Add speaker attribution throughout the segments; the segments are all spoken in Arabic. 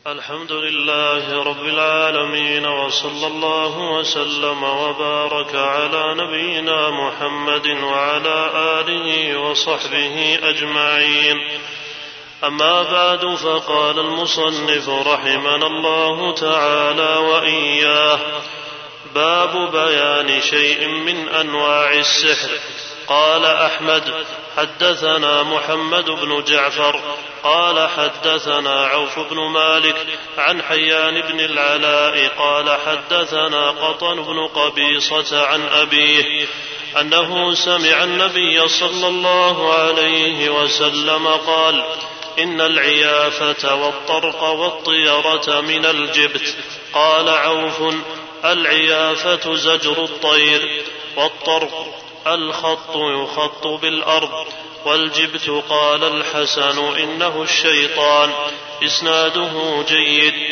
Speaker 1: الحمد لله رب العالمين، وصلى الله وسلم وبارك على نبينا محمد وعلى آله وصحبه أجمعين. أما بعد، فقال المصنف رحمنا الله تعالى وإياه: باب بيان شيء من أنواع السحر. قال أحمد: حدثنا محمد بن جعفر قال حدثنا عوف بن مالك عن حيان بن العلاء قال حدثنا قطن بن قبيصة عن أبيه أنه سمع النبي صلى الله عليه وسلم قال: إن العيافة والطرق والطيرة من الجبت. قال عوف: العيافة زجر الطير، والطرق الخط يخط بالأرض، والجبت. قال الحسن: إنه الشيطان. إسناده جيد.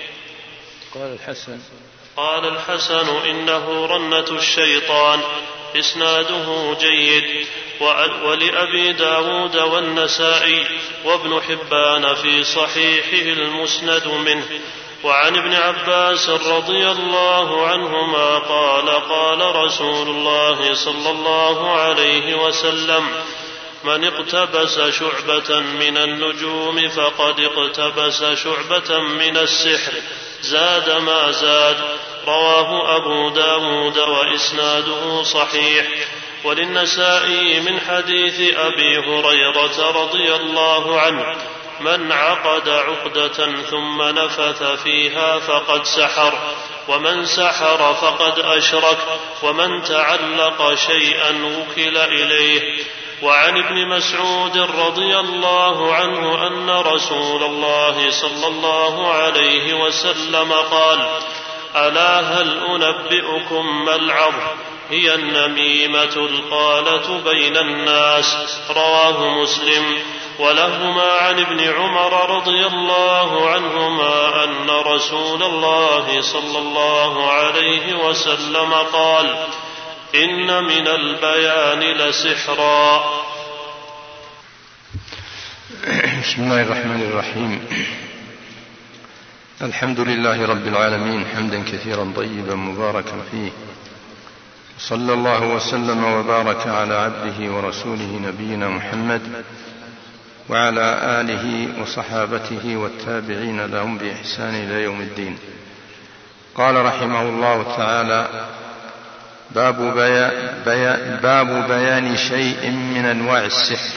Speaker 1: قال الحسن: إنه رنة الشيطان. إسناده جيد. ولأبي داود والنسائي وابن حبان في صحيحه المسند منه. وعن ابن عباس رضي الله عنهما قال: قال رسول الله صلى الله عليه وسلم: من اقتبس شعبة من النجوم فقد اقتبس شعبة من السحر، زاد ما زاد. رواه أبو داود وإسناده صحيح. وللنسائي من حديث أبي هريرة رضي الله عنه: من عقد عقدة ثم نفث فيها فقد سحر، ومن سحر فقد أشرك، ومن تعلق شيئا وكل إليه. وعن ابن مسعود رضي الله عنه أن رسول الله صلى الله عليه وسلم قال: ألا هل أنبئكم ما العظ؟ هي النميمة القالة بين الناس. رواه مسلم. ولهما عن ابن عمر رضي الله عنهما أن رسول الله صلى الله عليه وسلم قال: إن من البيان لسحرا.
Speaker 2: بسم الله الرحمن الرحيم. الحمد لله رب العالمين، حمدا كثيرا طيبا مباركا فيه، صلى الله وسلم وبارك على عبده ورسوله نبينا محمد وعلى آله وصحابته والتابعين لهم بإحسان إلى يوم الدين. قال رحمه الله تعالى: باب بيان شيء من أنواع السحر.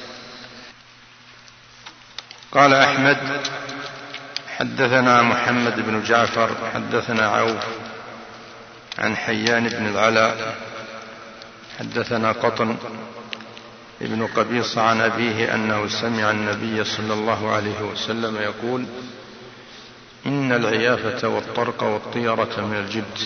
Speaker 2: قال أحمد: حدثنا محمد بن جعفر حدثنا عوف عن حيان بن العلاء حدثنا قطن ابن قبيصة عن أبيه أنه سمع النبي صلى الله عليه وسلم يقول: إن العيافة والطرق والطيرة من الجبت.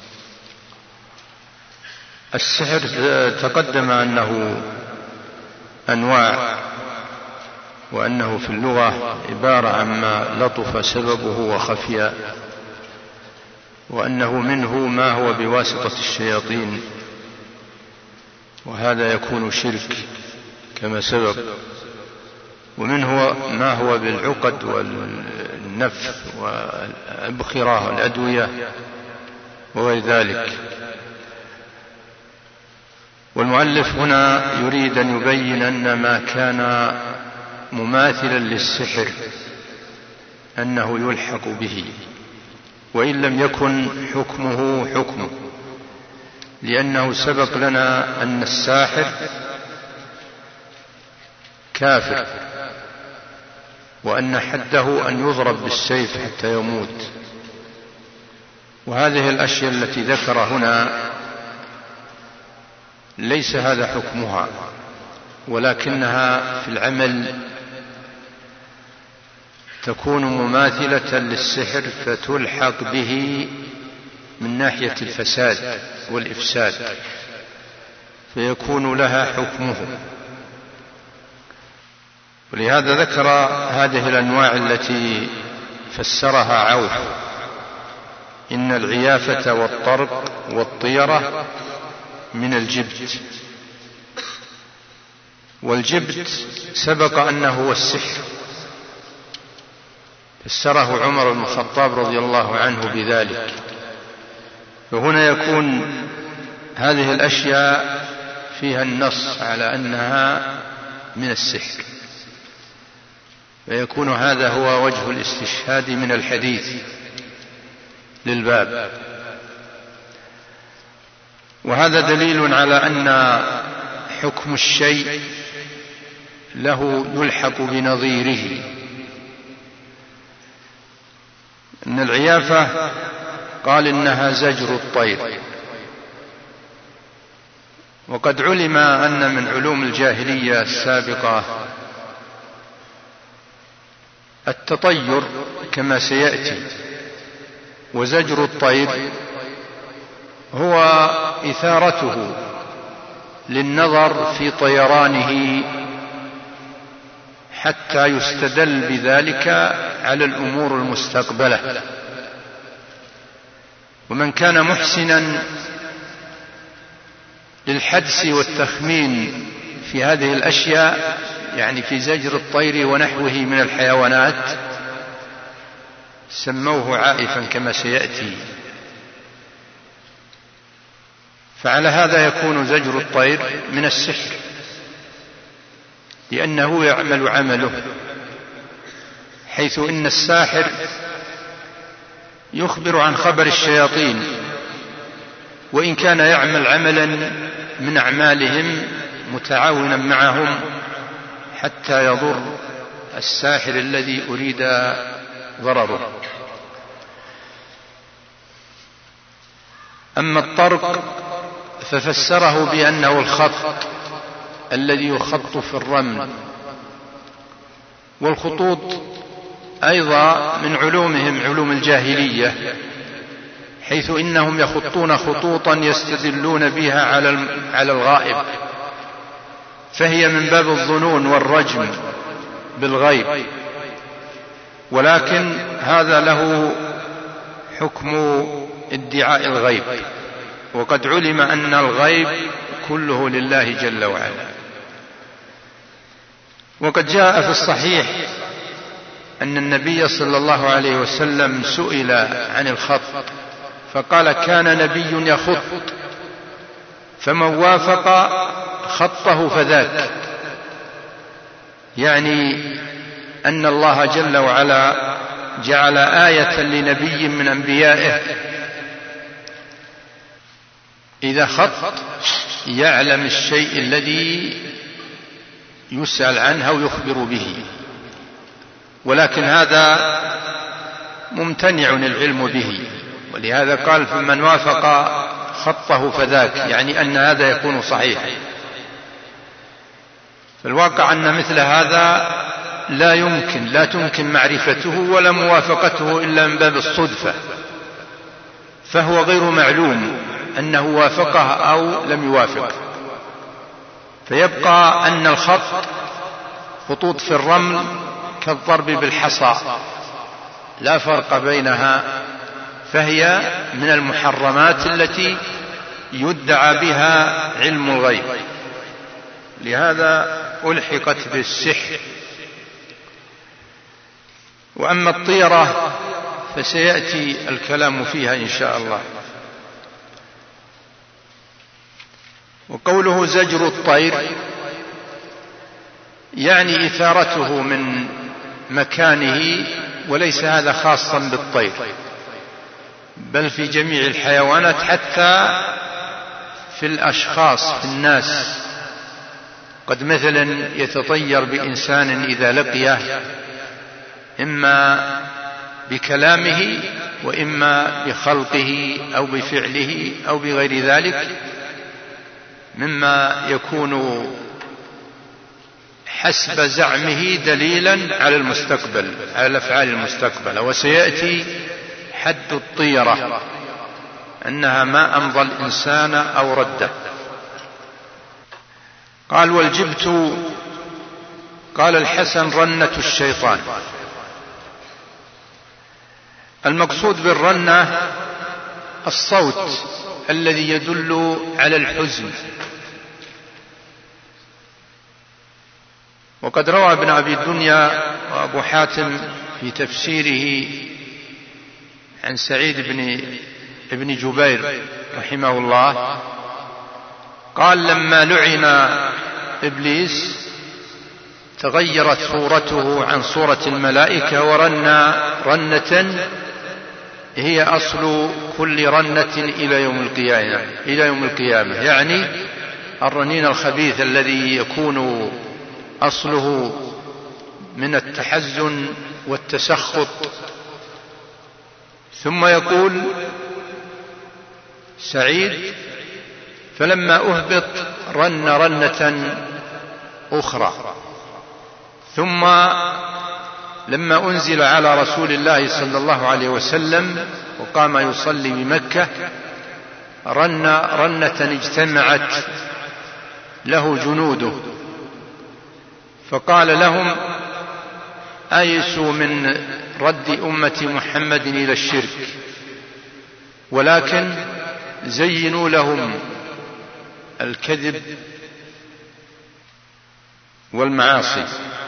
Speaker 2: السحر تقدم أنه أنواع، وأنه في اللغة عبارة عما لطف سببه وخفي، وأنه منه ما هو بواسطة الشياطين، وهذا يكون شرك كما سبب، ومنه ما هو بالعقد والنفث والأبخرة والأدوية وغير ذلك. والمؤلف هنا يريد أن يبين أن ما كان مماثلا للسحر أنه يلحق به، وإن لم يكن حكمه حكمه، لأنه سبق لنا أن الساحر كافر، وأن حده أن يضرب بالسيف حتى يموت. وهذه الأشياء التي ذكر هنا ليس هذا حكمها، ولكنها في العمل تكون مماثلة للسحر، فتلحق به من ناحية الفساد والإفساد، فيكون لها حكمه. ولهذا ذكر هذه الأنواع التي فسرها عوف: إن العيافة والطرق والطيرة من الجبت. والجبت سبق أنه هو السحر، فسره عمر بن الخطاب رضي الله عنه بذلك. فهنا يكون هذه الأشياء فيها النص على أنها من السحر، فيكون هذا هو وجه الاستشهاد من الحديث للباب. وهذا دليل على أن حكم الشيء له يلحق بنظيره. إن العيافة قال إنها زجر الطير، وقد علم أن من علوم الجاهلية السابقة التطير كما سيأتي، وزجر الطير هو إثارته للنظر في طيرانه حتى يستدل بذلك على الأمور المستقبلة. ومن كان محسنا للحدس والتخمين في هذه الأشياء، يعني في زجر الطير ونحوه من الحيوانات، سموه عائفا كما سيأتي. فعلى هذا يكون زجر الطير من السحر، لأنه يعمل عمله، حيث إن الساحر يخبر عن خبر الشياطين، وإن كان يعمل عملا من أعمالهم متعاونا معهم حتى يضر الساحر الذي أريد ضرره. أما الطرق ففسره بأنه الخط الذي يخط في الرمل، والخطوط أيضا من علومهم علوم الجاهلية، حيث إنهم يخطون خطوطا يستدلون بها على الغائب، فهي من باب الظنون والرجم بالغيب، ولكن هذا له حكم ادعاء الغيب، وقد علم أن الغيب كله لله جل وعلا. وقد جاء في الصحيح أن النبي صلى الله عليه وسلم سئل عن الخط فقال: كان نبي يخط، فمن وافق خطه فذاك. يعني أن الله جل وعلا جعل آية لنبي من أنبيائه إذا خط يعلم الشيء الذي يسأل عنه أو يخبر به، ولكن هذا ممتنع العلم به، ولهذا قال: فمن وافق خطه فذاك، يعني أن هذا يكون صحيح. فالواقع أن مثل هذا لا تمكن معرفته ولا موافقته إلا من باب الصدفة، فهو غير معلوم أنه وافقه أو لم يوافق. فيبقى أن الخط خطوط في الرمل كالضرب بالحصى، لا فرق بينها، فهي من المحرمات التي يدعى بها علم الغيب، لهذا ألحقت بالسحر. وأما الطيرة فسيأتي الكلام فيها إن شاء الله. وقوله زجر الطير يعني إثارته من مكانه، وليس هذا خاصا بالطير، بل في جميع الحيوانات، حتى في الأشخاص، في الناس. قد مثلا يتطير بإنسان إذا لقيه، إما بكلامه وإما بخلقه أو بفعله أو بغير ذلك، مما يكون حسب زعمه دليلا على المستقبل، على الأفعال المستقبل. وسيأتي حد الطيرة أنها ما أمضى الإنسان أو رده. قال: والجبت، قال الحسن: رنة الشيطان. المقصود بالرنة الصوت الذي يدل على الحزن. وقد روى ابن أبي الدنيا وأبو حاتم في تفسيره عن سعيد بن جبير رحمه الله قال: لما لعن إبليس تغيرت صورته عن صورة الملائكة ورنى رنة هي أصل كل رنة إلى يوم القيامة، يعني الرنين الخبيث الذي يكون أصله من التحزن والتسخط. ثم يقول سعيد: فلما أهبط رن رنة أخرى، ثم لما أنزل على رسول الله صلى الله عليه وسلم وقام يصلي بمكة رن رنة اجتمعت له جنوده، فقال لهم: آيسوا من رد أمة محمد إلى الشرك، ولكن زينوا لهم الكذب والمعاصي.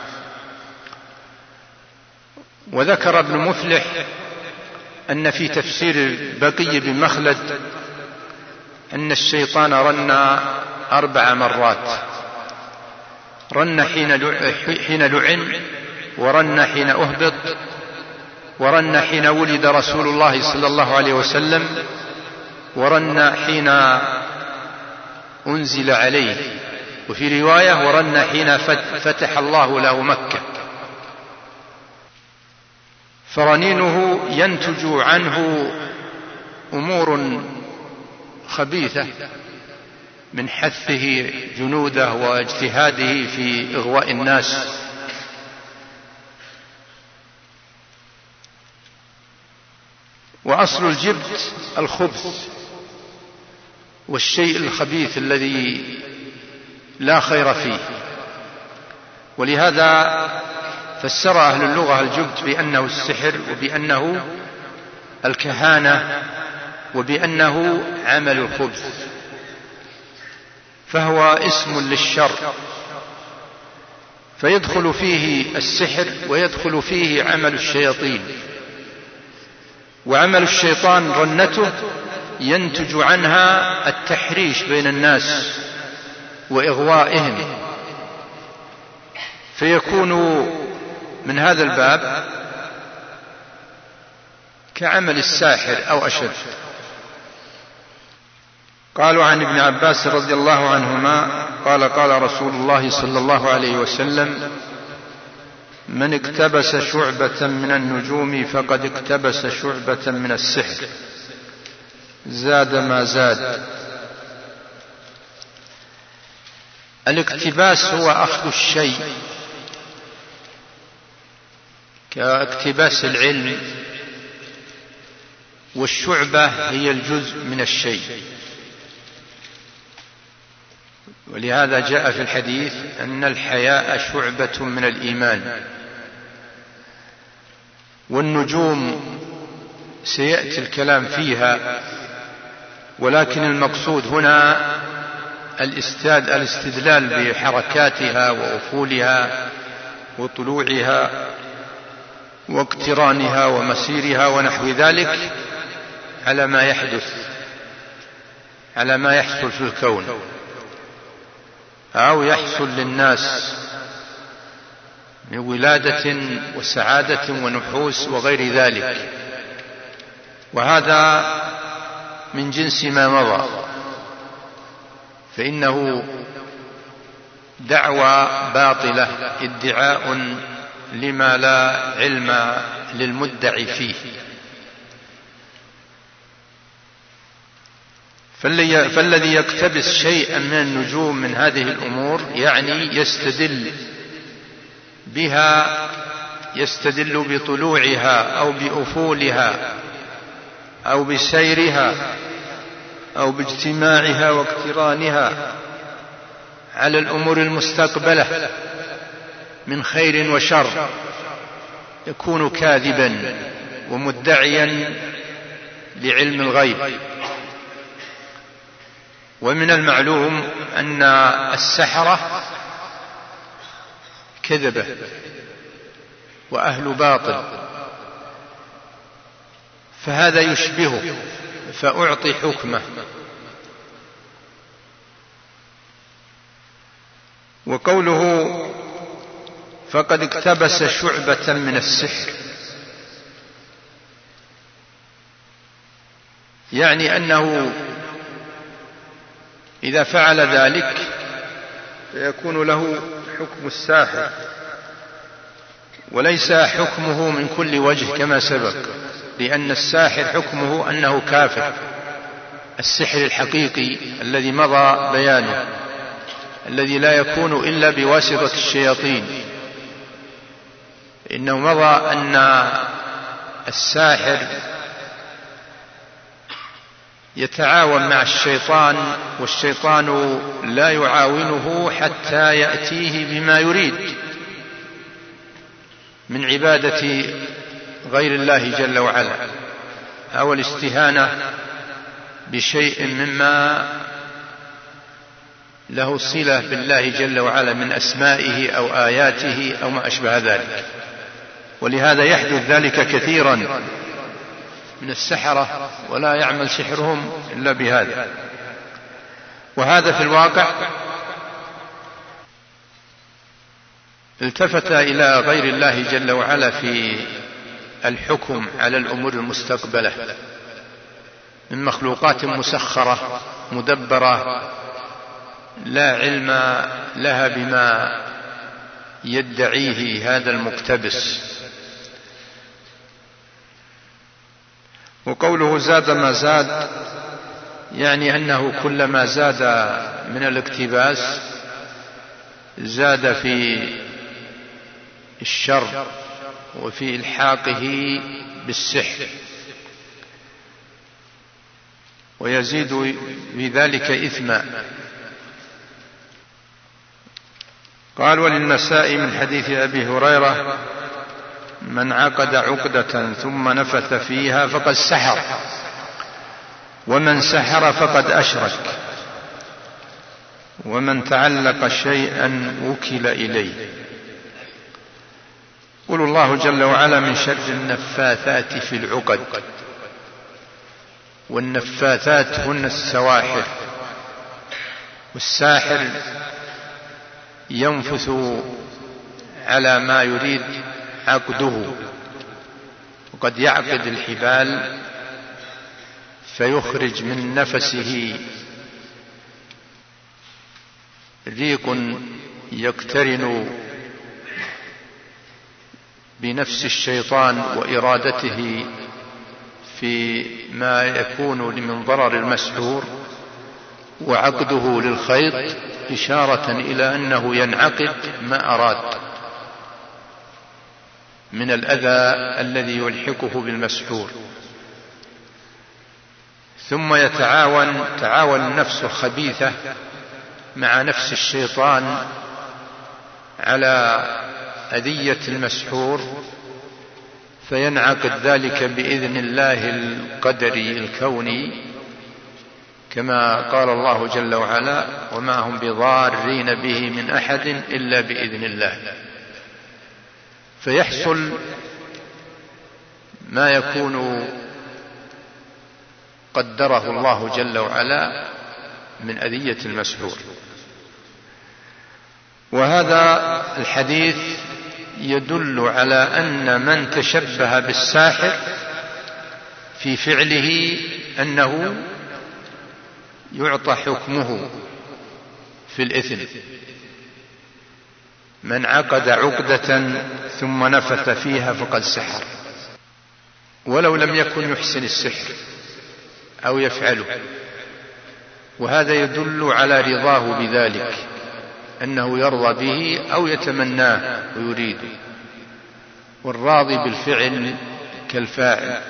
Speaker 2: وذكر ابن مفلح أن في تفسير بقي بن مخلد أن الشيطان رن 4 مرات: رن حين لعن، ورن حين أهبط، ورن حين ولد رسول الله صلى الله عليه وسلم، ورن حين أنزل عليه، وفي رواية ورن حين فتح الله له مكة. فرنينه ينتج عنه أمور خبيثة من حثه جنوده واجتهاده في إغواء الناس. وأصل الجبت الخبث والشيء الخبيث الذي لا خير فيه، ولهذا فسر أهل اللغة الجبت بأنه السحر، وبأنه الكهانة، وبأنه عمل الخبث، فهو اسم للشر، فيدخل فيه السحر ويدخل فيه عمل الشياطين. وعمل الشيطان رنته ينتج عنها التحريش بين الناس وإغوائهم، فيكون من هذا الباب كعمل الساحر أو أشد. قالوا عن ابن عباس رضي الله عنهما قال: قال رسول الله صلى الله عليه وسلم: من اقتبس شعبة من النجوم فقد اقتبس شعبة من السحر، زاد ما زاد. الاقتباس هو أخذ الشيء كاقتباس العلم، والشعبة هي الجزء من الشيء. ولهذا جاء في الحديث أن الحياء شعبة من الإيمان. والنجوم سيأتي الكلام فيها، ولكن المقصود هنا الاستدلال بحركاتها وأفولها وطلوعها واقترانها ومسيرها ونحو ذلك على ما يحدث، على ما يحصل في الكون أو يحصل للناس من ولادة وسعادة ونحوس وغير ذلك. وهذا من جنس ما مضى، فإنه دعوى باطلة، ادعاء لما لا علم للمدعي فيه. فالذي يقتبس شيئا من النجوم من هذه الأمور يعني يستدل بها، يستدل بطلوعها أو بأفولها أو بسيرها أو باجتماعها واقترانها على الأمور المستقبلة من خير وشر، يكون كاذبا ومدعيا لعلم الغيب. ومن المعلوم أن السحرة كذبة، وأهل باطل، فهذا يشبهه فأعطي حكمه. وقوله فقد اقتبس شعبة من السحر، يعني أنه إذا فعل ذلك فيكون له حكم الساحر، وليس حكمه من كل وجه كما سبق، لأن الساحر حكمه أنه كافر. السحر الحقيقي الذي مضى بيانه، الذي لا يكون إلا بواسطة الشياطين، إنه مضى أن الساحر يتعاون مع الشيطان، والشيطان لا يعاونه حتى يأتيه بما يريد من عبادة غير الله جل وعلا، أو الاستهانة بشيء مما له صلة بالله جل وعلا من أسمائه أو آياته أو ما أشبه ذلك. ولهذا يحدث ذلك كثيرا من السحرة، ولا يعمل سحرهم إلا بهذا. وهذا في الواقع التفت إلى غير الله جل وعلا في الحكم على الأمور المستقبلة من مخلوقات مسخرة مدبرة لا علم لها بما يدعيه هذا المقتبس. وقوله زاد ما زاد، يعني أنه كلما زاد من الاقتباس زاد في الشر وفي إلحاقه بالسحر، ويزيد في ذلك إثما. قال وللنسائي من حديث أبي هريرة من عقد عقدة ثم نفث فيها فقد سحر، ومن سحر فقد أشرك، ومن تعلق شيئا وكل إليه. يقول الله جل وعلا من شر النفاثات في العقد، والنفاثات هن السواحر، والساحر ينفث على ما يريد عقده، وقد يعقد الحبال فيخرج من نفسه ريق يقترن بنفس الشيطان وإرادته في ما يكون من ضرر المسحور، وعقده للخيط إشارة إلى أنه ينعقد ما أراد من الأذى الذي يلحقه بالمسحور. ثم تعاون النفس الخبيثة مع نفس الشيطان على أذية المسحور، فينعقد ذلك بإذن الله القدري الكوني، كما قال الله جل وعلا وما هم بضارين به من أحد إلا بإذن الله. فيحصل ما يكون قدره الله جل وعلا من أذية المسحور. وهذا الحديث يدل على أن من تشبه بالساحر في فعله أنه يعطى حكمه في الإثم. من عقد عقدة ثم نفث فيها فقد سحر، ولو لم يكن يحسن السحر أو يفعله. وهذا يدل على رضاه بذلك، أنه يرضى به أو يتمناه ويريده، والراضي بالفعل كالفاعل.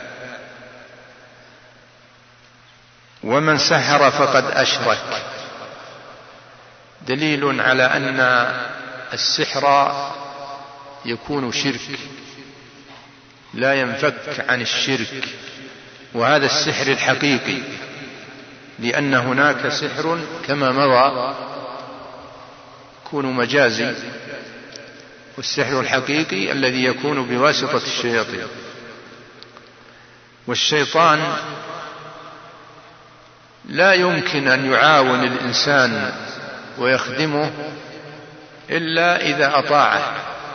Speaker 2: ومن سحر فقد أشرك، دليل على أن السحر يكون شرك، لا ينفك عن الشرك، وهذا السحر الحقيقي، لأن هناك سحر كما مضى يكون مجازي، والسحر الحقيقي الذي يكون بواسطة الشياطين. والشيطان لا يمكن أن يعاون الإنسان ويخدمه إلا إذا أطاعه،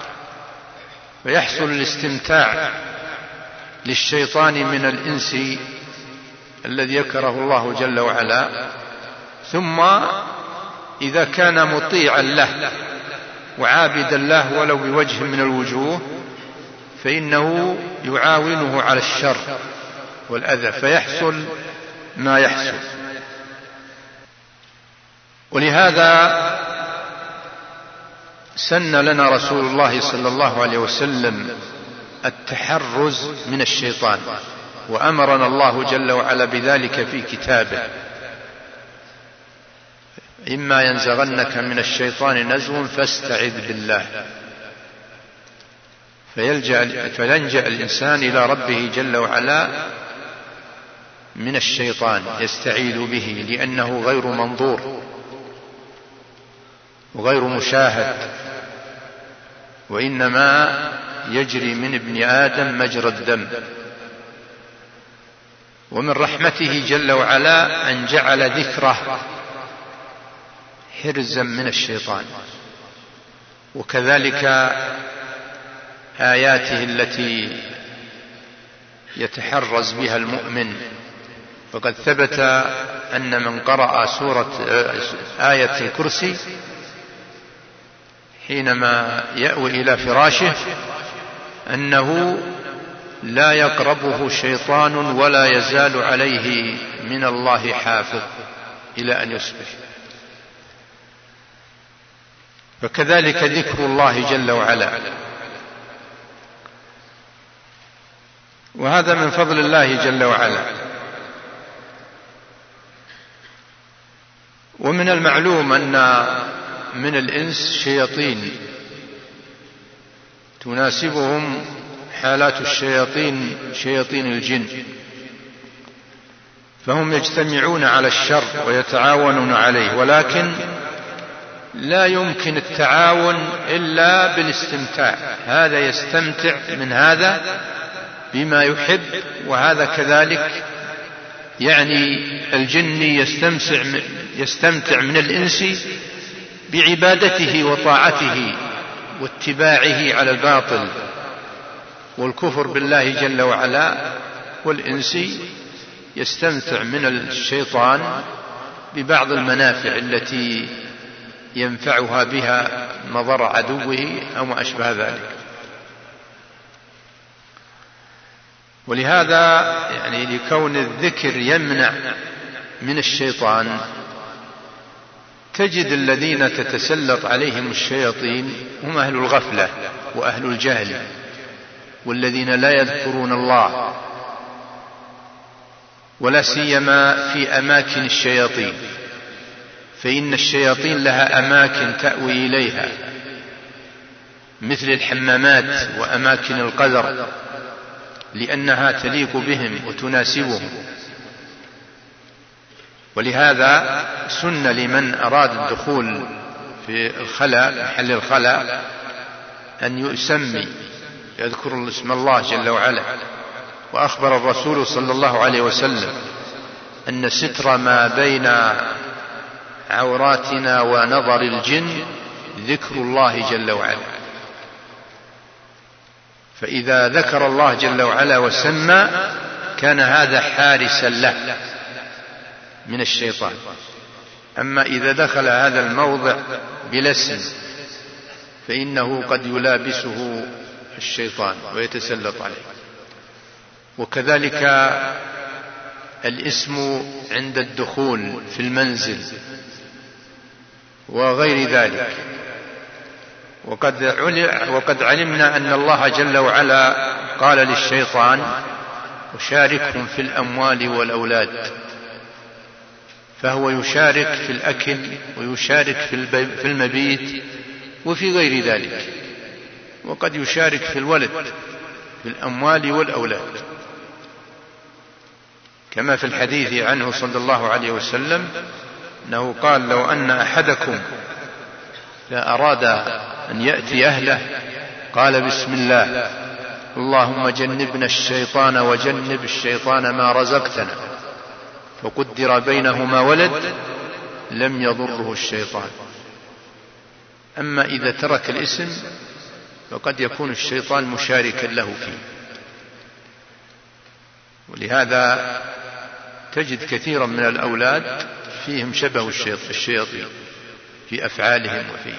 Speaker 2: فيحصل الاستمتاع للشيطان من الإنس الذي يكره الله جل وعلا، ثم إذا كان مطيعا له وعابدا له ولو بوجه من الوجوه فإنه يعاونه على الشر والأذى، فيحصل ما يحصل. ولهذا سن لنا رسول الله صلى الله عليه وسلم التحرز من الشيطان، وأمرنا الله جل وعلا بذلك في كتابه: إما ينزغنك من الشيطان نزغ فاستعذ بالله. فيلجأ الإنسان إلى ربه جل وعلا من الشيطان، يستعيذ به، لأنه غير منظور وغير مشاهد، وإنما يجري من ابن آدم مجرى الدم. ومن رحمته جل وعلا أن جعل ذكره حرزا من الشيطان، وكذلك آياته التي يتحرز بها المؤمن. فقد ثبت أن من قرأ آية الكرسي حينما يأوي إلى فراشه أنه لا يقربه شيطان ولا يزال عليه من الله حافظ إلى أن يصبح. فكذلك ذكر الله جل وعلا، وهذا من فضل الله جل وعلا. ومن المعلوم أن من الإنس شياطين تناسبهم حالات الشياطين، شياطين الجن، فهم يجتمعون على الشر ويتعاونون عليه، ولكن لا يمكن التعاون إلا بالاستمتاع. هذا يستمتع من هذا بما يحب، وهذا كذلك، يعني الجن يستمتع من الإنس بعبادته وطاعته واتباعه على الباطل والكفر بالله جل وعلا، والإنس يستمتع من الشيطان ببعض المنافع التي ينفعها بها نظر عدوه أو ما أشبه ذلك. ولهذا يعني لكون الذكر يمنع من الشيطان، تجد الذين تتسلط عليهم الشياطين هم أهل الغفلة وأهل الجهل، والذين لا يذكرون الله، ولا سيما في أماكن الشياطين، فإن الشياطين لها أماكن تأوي إليها مثل الحمامات وأماكن القذر، لأنها تليق بهم وتناسبهم. ولهذا سن لمن أراد الدخول في الخلاء، محل الخلاء، أن يسمي، يذكر اسم الله جل وعلا. وأخبر الرسول صلى الله عليه وسلم أن ستر ما بين عوراتنا ونظر الجن ذكر الله جل وعلا. فإذا ذكر الله جل وعلا وسمى كان هذا حارسا له من الشيطان. أما إذا دخل هذا الموضع بلا اسم فإنه قد يلابسه الشيطان ويتسلط عليه. وكذلك الاسم عند الدخول في المنزل وغير ذلك. وقد علمنا أن الله جل وعلا قال للشيطان: وشاركهم في الأموال والأولاد. فهو يشارك في الأكل ويشارك في المبيت وفي غير ذلك، وقد يشارك في الولد، في الأموال والأولاد، كما في الحديث عنه صلى الله عليه وسلم أنه قال: لو أن أحدكم إذا أراد أن يأتي أهله قال بسم الله اللهم جنبنا الشيطان وجنب الشيطان ما رزقتنا، فقدر بينهما ولد لم يضره الشيطان. أما إذا ترك الاسم فقد يكون الشيطان مشاركا له فيه. ولهذا تجد كثيرا من الأولاد فيهم شبه الشياطين في أفعالهم وفيه.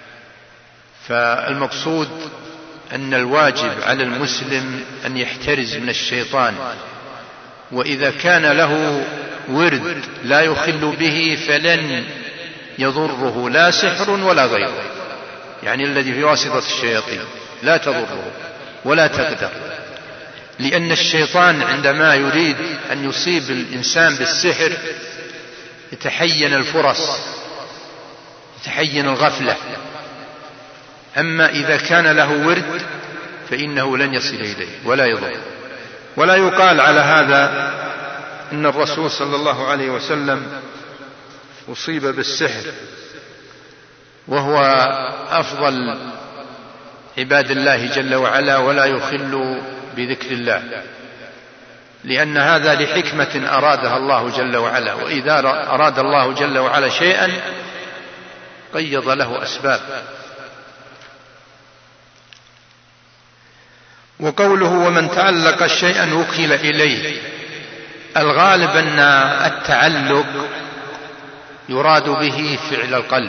Speaker 2: فالمقصود أن الواجب على المسلم أن يحترز من الشيطان، وإذا كان له ورد لا يخل به فلن يضره لا سحر ولا غيره، يعني الذي في واسطة الشياطين لا تضره ولا تقدر، لأن الشيطان عندما يريد أن يصيب الإنسان بالسحر يتحين الفرص، يتحين الغفلة. أما إذا كان له ورد فإنه لن يصل إليه ولا يضر. ولا يقال على هذا إن الرسول صلى الله عليه وسلم أصيب بالسحر وهو أفضل عباد الله جل وعلا ولا يخل بذكر الله، لأن هذا لحكمة أرادها الله جل وعلا، وإذا أراد الله جل وعلا شيئا قيض له أسباب. وقوله ومن تعلق شيئا وكل إليه، الغالب أن التعلق يراد به فعل القلب،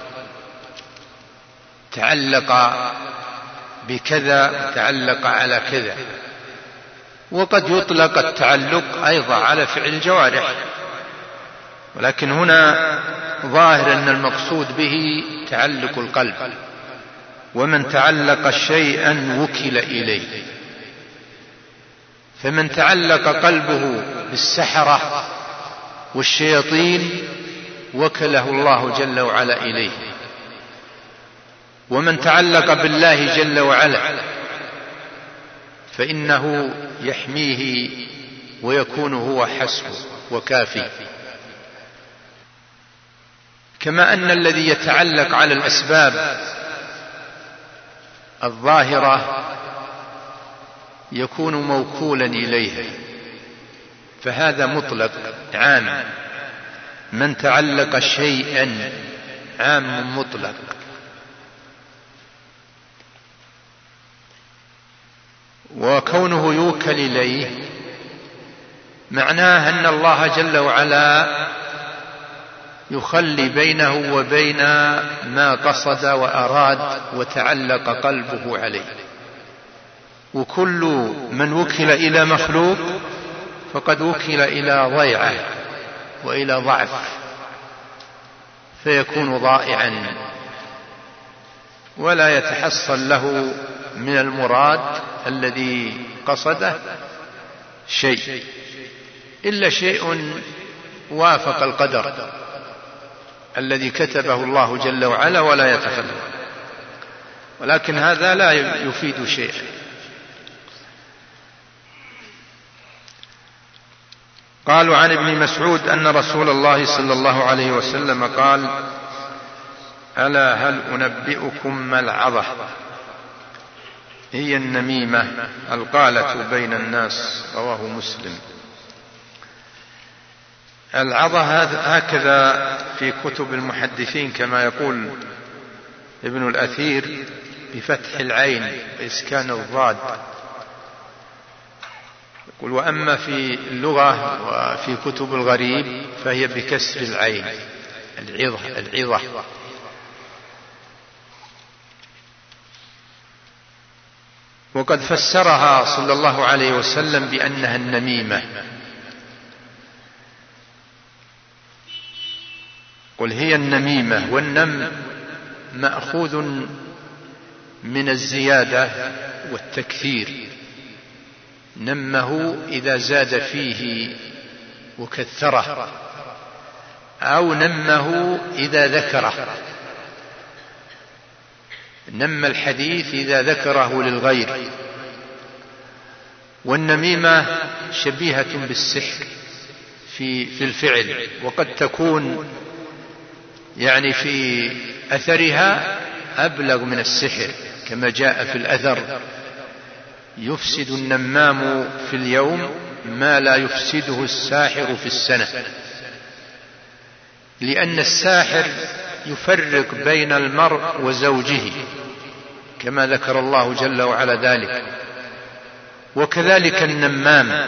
Speaker 2: تعلق بكذا تعلق على كذا. وقد يطلق التعلق أيضا على فعل الجوارح، ولكن هنا ظاهر أن المقصود به تعلق القلب. ومن تعلق شيئا وكل إليه، فمن تعلق قلبه بالسحرة والشياطين وكله الله جل وعلا إليه، ومن تعلق بالله جل وعلا فإنه يحميه ويكون هو حسبه وكافي. كما أن الذي يتعلق على الأسباب الظاهرة يكون موكولا إليها، فهذا مطلق عام. من تعلق شيئا عام مطلق. وكونه يوكل إليه معناه أن الله جل وعلا يخلي بينه وبين ما قصد وأراد وتعلق قلبه عليه. وكل من وكل إلى مخلوق فقد وكل إلى ضيعة وإلى ضعف، فيكون ضائعا ولا يتحصل له من المراد الذي قصده شيء، إلا شيء وافق القدر الذي كتبه الله جل وعلا ولا يتخلف، ولكن هذا لا يفيد شيئا. قالوا عن ابن مسعود أن رسول الله صلى الله عليه وسلم قال: ألا هل أنبئكم ما العظة؟ هي النميمة القالة بين الناس، رواه مسلم. العظة هكذا في كتب المحدثين كما يقول ابن الأثير بفتح العين وإسكان الضاد، يقول: وأما في اللغة وفي كتب الغريب فهي بكسر العين، العظة. وقد فسرها صلى الله عليه وسلم بأنها النميمة. قل هي النميمة، والنم مأخوذ من الزيادة والتكثير، نمه إذا زاد فيه وكثره، أو نمه إذا ذكره، نم الحديث إذا ذكره للغير. والنميمة شبيهة بالسحر في الفعل، وقد تكون يعني في أثرها أبلغ من السحر، كما جاء في الأثر: يفسد النمام في اليوم ما لا يفسده الساحر في السنة. لأن الساحر يفرق بين المرء وزوجه كما ذكر الله جل وعلا ذلك، وكذلك النمام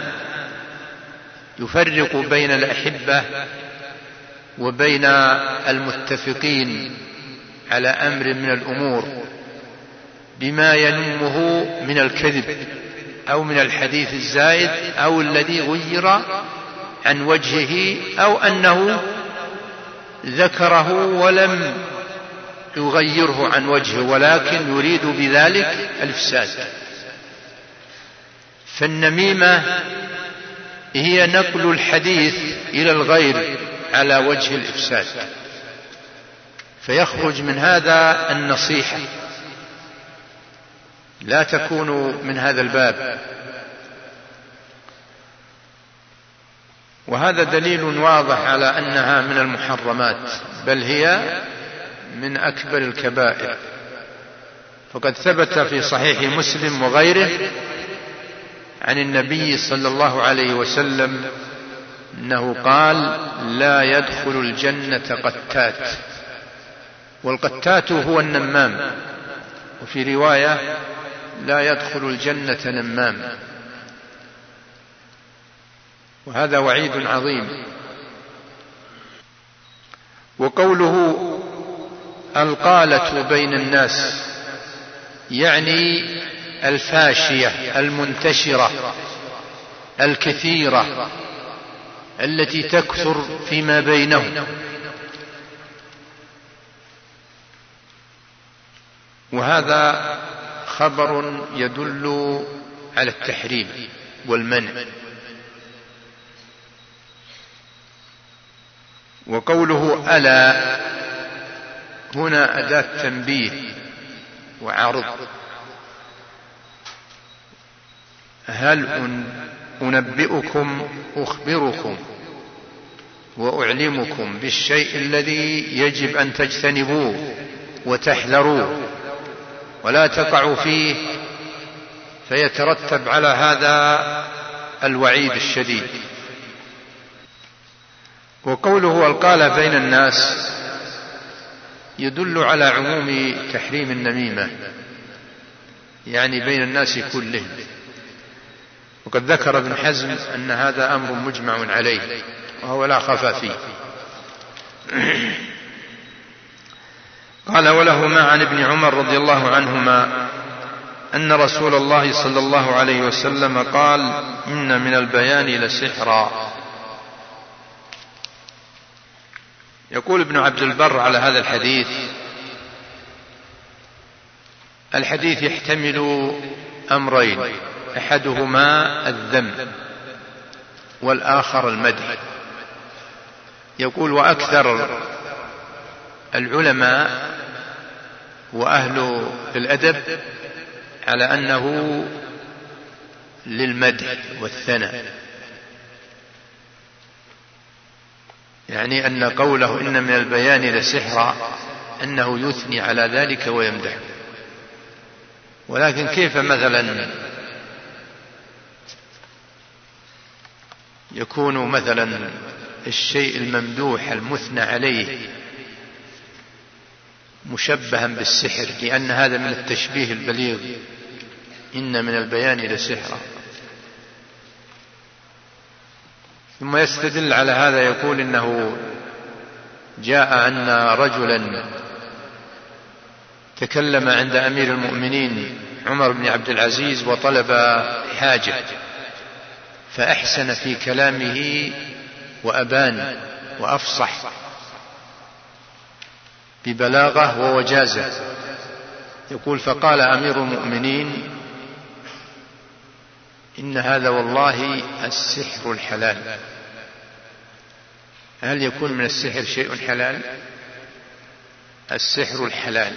Speaker 2: يفرق بين الأحبة وبين المتفقين على أمر من الأمور بما ينمه من الكذب أو من الحديث الزائد أو الذي غير عن وجهه أو أنه ذكره ولم يغيره عن وجهه ولكن يريد بذلك الإفساد. فالنميمة هي نقل الحديث إلى الغير على وجه الإفساد، فيخرج من هذا النصيحة، لا تكون من هذا الباب. وهذا دليل واضح على أنها من المحرمات، بل هي من أكبر الكبائر. فقد ثبت في صحيح مسلم وغيره عن النبي صلى الله عليه وسلم أنه قال: لا يدخل الجنة قتات. والقتات هو النمام، وفي رواية: لا يدخل الجنة نمام. وهذا وعيد عظيم. وقوله القالة بين الناس يعني الفاشية المنتشرة الكثيرة التي تكثر فيما بينهم. وهذا خبر يدل على التحريم والمنع. وقوله ألا هنا أداة تنبيه وعرض. هل أنبئكم أخبركم وأعلمكم بالشيء الذي يجب أن تجتنبوه وتحذروه ولا تقعوا فيه فيترتب على هذا الوعيد الشديد. وقوله القالة بين الناس يدل على عموم تحريم النميمة، يعني بين الناس كلهم. وقد ذكر ابن حزم أن هذا أمر مجمع عليه وهو لا خفا فيه. قال: ولهما عن ابن عمر رضي الله عنهما أن رسول الله صلى الله عليه وسلم قال: إن من البيان لسحرا. يقول ابن عبد البر على هذا الحديث يحتمل أمرين: أحدهما الذم والآخر المدح. يقول: وأكثر العلماء وأهل الأدب على أنه للمدح والثناء، يعني أن قوله إن من البيان لسحرا أنه يثني على ذلك ويمدح. ولكن كيف مثلا يكون مثلا الشيء الممدوح المثنى عليه مشبها بالسحر، لأن هذا من التشبيه البليغ، إن من البيان لسحرا. ثم يستدل على هذا يقول إنه جاء أن رجلا تكلم عند أمير المؤمنين عمر بن عبد العزيز وطلب حاجة، فأحسن في كلامه وأبان وأفصح ببلاغة ووجازة. يقول: فقال أمير المؤمنين: إن هذا والله السحر الحلال. هل يكون من السحر شيء حلال؟ السحر الحلال.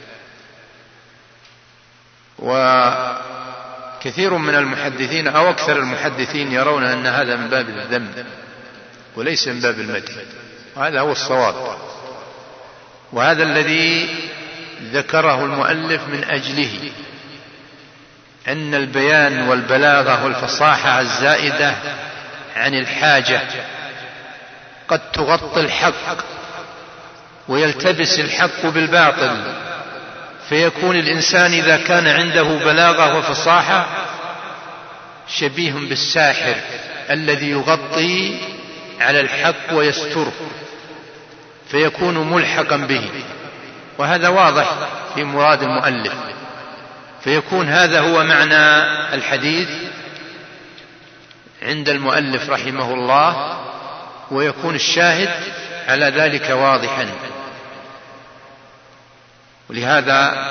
Speaker 2: وكثير من المحدثين أو أكثر المحدثين يرون أن هذا من باب الذم وليس من باب المدح، وهذا هو الصواب.
Speaker 3: وهذا الذي ذكره المؤلف من أجله، أن البيان والبلاغة والفصاحة الزائدة عن الحاجة قد تغطي الحق ويلتبس الحق بالباطل، فيكون الإنسان إذا كان عنده بلاغة وفصاحة شبيه بالساحر الذي يغطي على الحق ويستره، فيكون ملحقا به، وهذا واضح في مراد المؤلف. فيكون هذا هو معنى الحديث عند المؤلف رحمه الله، ويكون الشاهد على ذلك واضحا. ولهذا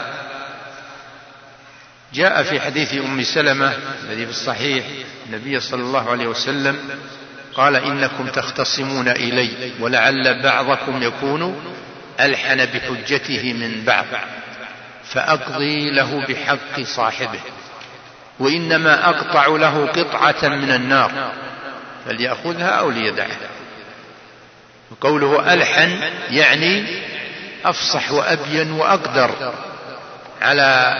Speaker 3: جاء في حديث أم سلمة الذي في الصحيح النبي صلى الله عليه وسلم قال: إنكم تختصمون إلي ولعل بعضكم يكون ألحن بحجته من بعض، فأقضي له بحق صاحبه، وإنما أقطع له قطعة من النار فليأخذها أو ليدعها. وقوله ألحن يعني أفصح وأبين وأقدر على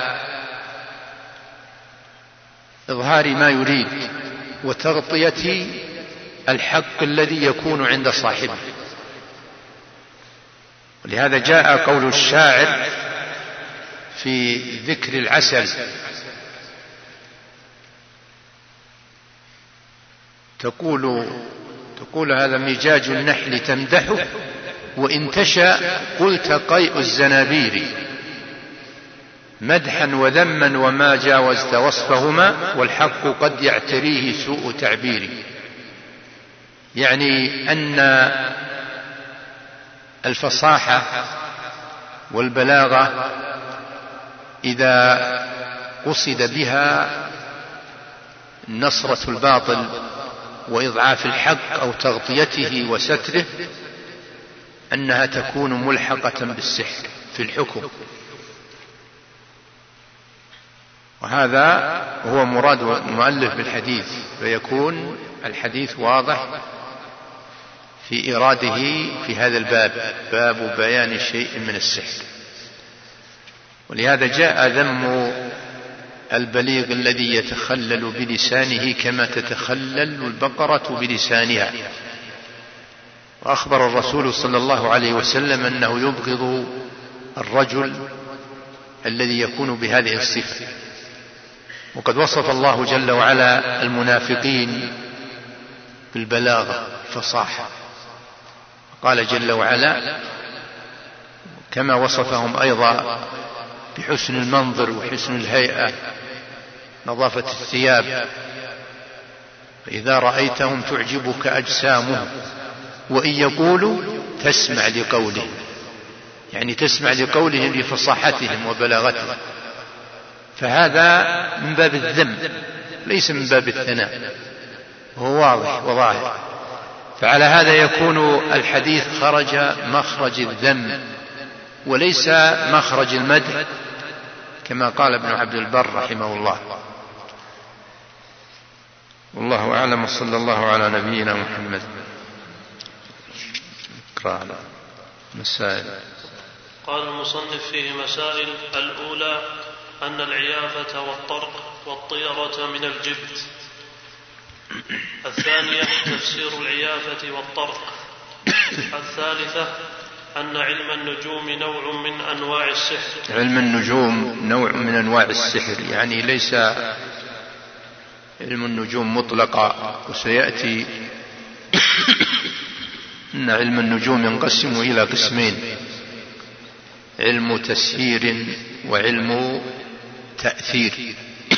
Speaker 3: إظهار ما يريد وتغطية الحق الذي يكون عند صاحبه. ولهذا جاء قول الشاعر في ذكر العسل: تقول هذا مجاج النحل تمدحه، وإن تشاء قلت قيء الزنابير، مدحا وذما وما جاوزت وصفهما، والحق قد يعتريه سوء تعبير. يعني أن الفصاحة والبلاغة إذا قصد بها نصرة الباطل وإضعاف الحق أو تغطيته وستره، أنها تكون ملحقة بالسحر في الحكم. وهذا هو مراد المؤلف بالحديث، فيكون الحديث واضح في إراده في هذا الباب، باب بيان شيء من السحر. ولهذا جاء ذم البليغ الذي يتخلل بلسانه كما تتخلل البقرة بلسانها. وأخبر الرسول صلى الله عليه وسلم أنه يبغض الرجل الذي يكون بهذه الصفة. وقد وصف الله جل وعلا المنافقين بالبلاغة الفصاحة، قال جل وعلا كما وصفهم أيضا بحسن المنظر وحسن الهيئة، نظافة الثياب: فإذا رأيتهم تعجبك أجسامهم وإن يقولوا تسمع لقولهم، يعني تسمع لقولهم لفصاحتهم وبلاغتهم. فهذا من باب الذم ليس من باب الثناء، وهو واضح وظاهر. فعلى هذا يكون الحديث خرج مخرج الذم وليس مخرج المدح، كما قال ابن عبد البر رحمه الله. والله أعلم، وصلى الله على نبينا محمد. اقرأ مسائل.
Speaker 1: قال المصنف فيه مسائل: الأولى أن العيافة والطرق والطيرة من الجبت. الثانية تفسير العيافة والطرق. الثالثة أن علم النجوم نوع من أنواع السحر.
Speaker 3: علم النجوم نوع من أنواع السحر، يعني ليس علم النجوم مطلقا. وسيأتي أن علم النجوم ينقسم إلى قسمين: علم تسيير وعلم تأثير.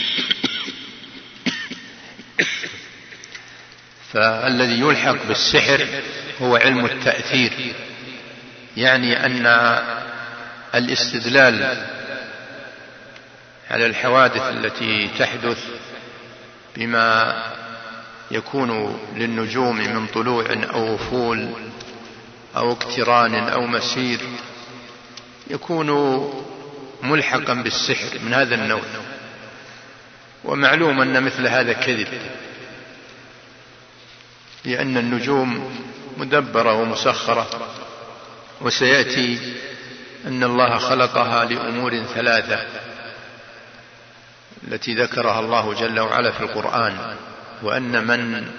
Speaker 3: فالذي يلحق بالسحر هو علم التأثير، يعني أن الاستدلال على الحوادث التي تحدث بما يكون للنجوم من طلوع أو أفول أو اقتران أو مسير يكون ملحقا بالسحر من هذا النوع. ومعلوم أن مثل هذا كذب، لأن النجوم مدبرة ومسخرة، وسيأتي أن الله خلقها لأمور ثلاثة التي ذكرها الله جل وعلا في القرآن، وأن من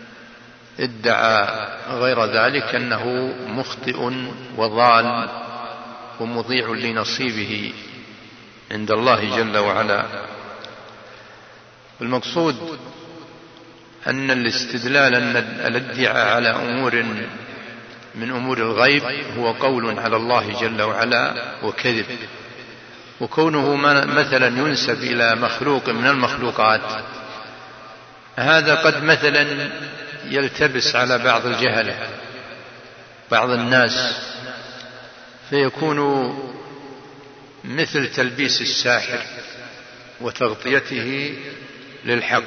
Speaker 3: ادعى غير ذلك أنه مخطئ وضال ومضيع لنصيبه عند الله جل وعلا. المقصود أن الاستدلال أن الادعاء على أمور من أمور الغيب هو قول على الله جل وعلا وكذب، وكونه مثلا ينسب إلى مخلوق من المخلوقات هذا قد مثلا يلتبس على بعض الجهلة بعض الناس، فيكون مثل تلبيس الساحر وتغطيته للحق،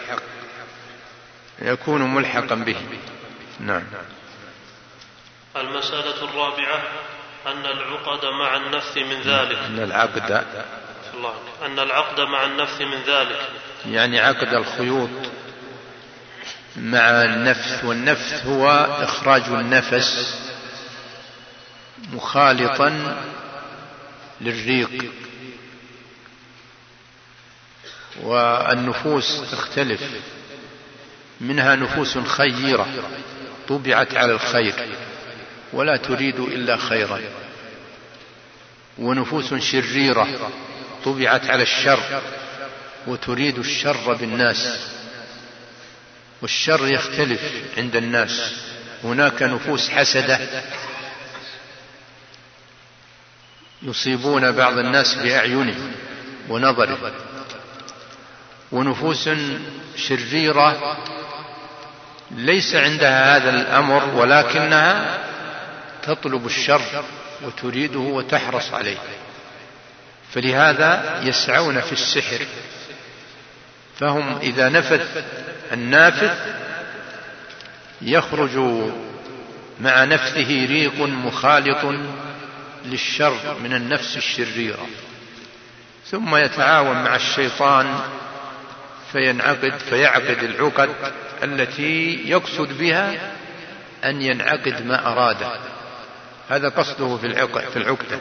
Speaker 3: يكون ملحقا به. نعم.
Speaker 1: المسألة الرابعة أن العقد مع النفث من ذلك. أن العقد مع النفث من ذلك،
Speaker 3: يعني عقد الخيوط مع النفث، والنفث هو إخراج النفس مخالطا للريق، والنفوس تختلف، منها نفوس خيرة طبعت على الخير ولا تريد إلا خيرا، ونفوس شريرة طبعت على الشر وتريد الشر بالناس، والشر يختلف عند الناس، هناك نفوس حسدة يصيبون بعض الناس بأعينهم ونظرهم، ونفوس شريرة ليس عندها هذا الأمر ولكنها تطلب الشر وتريده وتحرص عليه، فلهذا يسعون في السحر. فهم إذا نفث النافث يخرج مع نفثه ريق مخالط للشر من النفس الشريرة، ثم يتعاون مع الشيطان فيعقد العقد التي يقصد بها أن ينعقد ما أراده، هذا قصده في العقدة،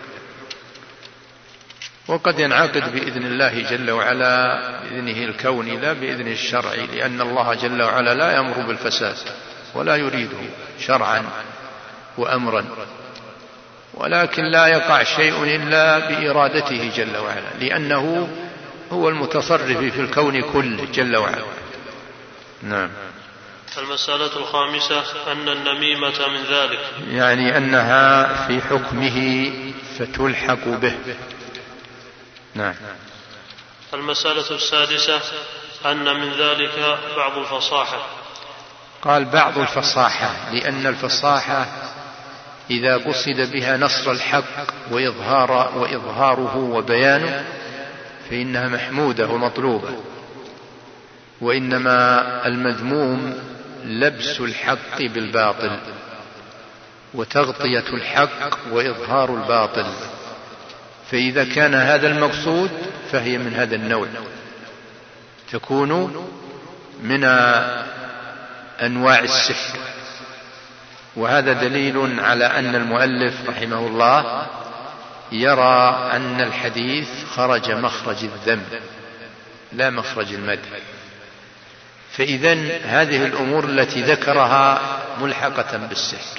Speaker 3: وقد ينعقد بإذن الله جل وعلا بإذنه الكوني لا بإذنه الشرعي، لأن الله جل وعلا لا يأمر بالفساد ولا يريده شرعا وأمرا، ولكن لا يقع شيء إلا بإرادته جل وعلا، لأنه هو المتصرف في الكون كله جل وعلا. نعم.
Speaker 1: المسألة الخامسة أن النميمة من ذلك،
Speaker 3: يعني أنها في حكمه فتلحق به. نعم.
Speaker 1: المسألة السادسة أن من ذلك بعض الفصاحة.
Speaker 3: قال بعض الفصاحة، لأن الفصاحة إذا قصد بها نصر الحق وإظهاره وبيانه فإنها محمودة ومطلوبة، وإنما المذموم لبس الحق بالباطل وتغطية الحق وإظهار الباطل، فإذا كان هذا المقصود فهي من هذا النوع، تكون من أنواع السحر. وهذا دليل على أن المؤلف رحمه الله يرى أن الحديث خرج مخرج الذم لا مخرج المدح، فإذن هذه الأمور التي ذكرها ملحقة بالسحر،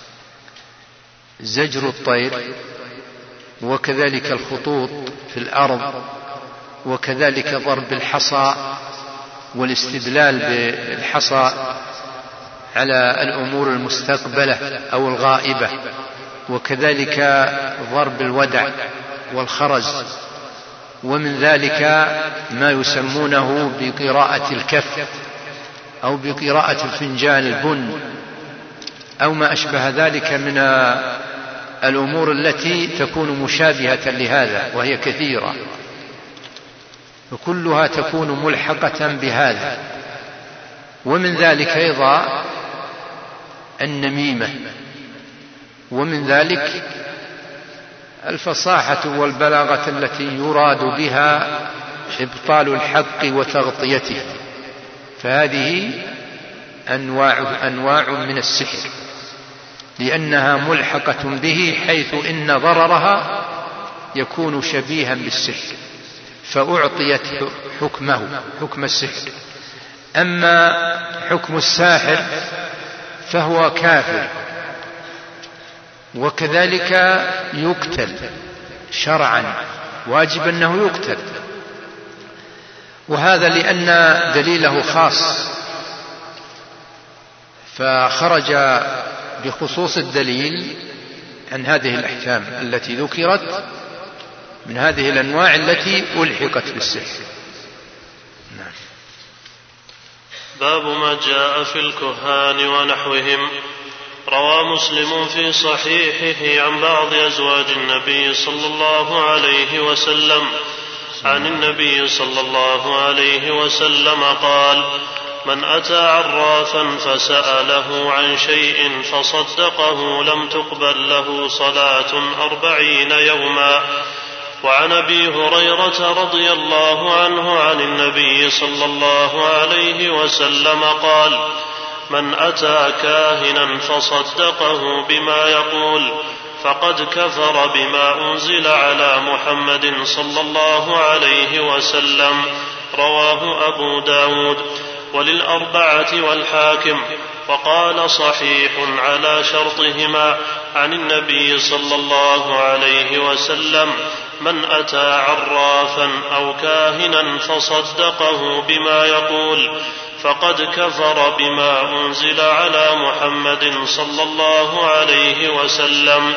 Speaker 3: زجر الطير، وكذلك الخطوط في الأرض، وكذلك ضرب الحصى والاستدلال بالحصى على الأمور المستقبلة أو الغائبة، وكذلك ضرب الودع والخرز، ومن ذلك ما يسمونه بقراءة الكف أو بقراءة الفنجان البن أو ما أشبه ذلك من الأمور التي تكون مشابهة لهذا، وهي كثيرة، وكلها تكون ملحقة بهذا. ومن ذلك أيضا النميمة، ومن ذلك الفصاحة والبلاغة التي يراد بها إبطال الحق وتغطيته، فهذه أنواع من السحر، لأنها ملحقة به حيث إن ضررها يكون شبيها بالسحر فأعطيت حكمه حكم السحر. أما حكم الساحر فهو كافر، وكذلك يقتل شرعا، واجب أنه يقتل، وهذا لأن دليله خاص، فخرج بخصوص الدليل عن هذه الأحكام التي ذكرت من هذه الأنواع التي ألحقت بالسحر. نعم.
Speaker 1: باب ما جاء في الكهان ونحوهم. روى مسلم في صحيحه عن بعض أزواج النبي صلى الله عليه وسلم عن النبي صلى الله عليه وسلم قال: من أتى عرافا فسأله عن شيء فصدقه لم تقبل له صلاة 40 يوما. وعن أبي هريرة رضي الله عنه عن النبي صلى الله عليه وسلم قال: من أتى كاهنا فصدقه بما يقول فقد كفر بما أنزل على محمد صلى الله عليه وسلم. رواه أبو داود وللأربعة والحاكم، وقال صحيح على شرطهما عن النبي صلى الله عليه وسلم: من أتى عرافا أو كاهنا فصدقه بما يقول فقد كفر بما أنزل على محمد صلى الله عليه وسلم.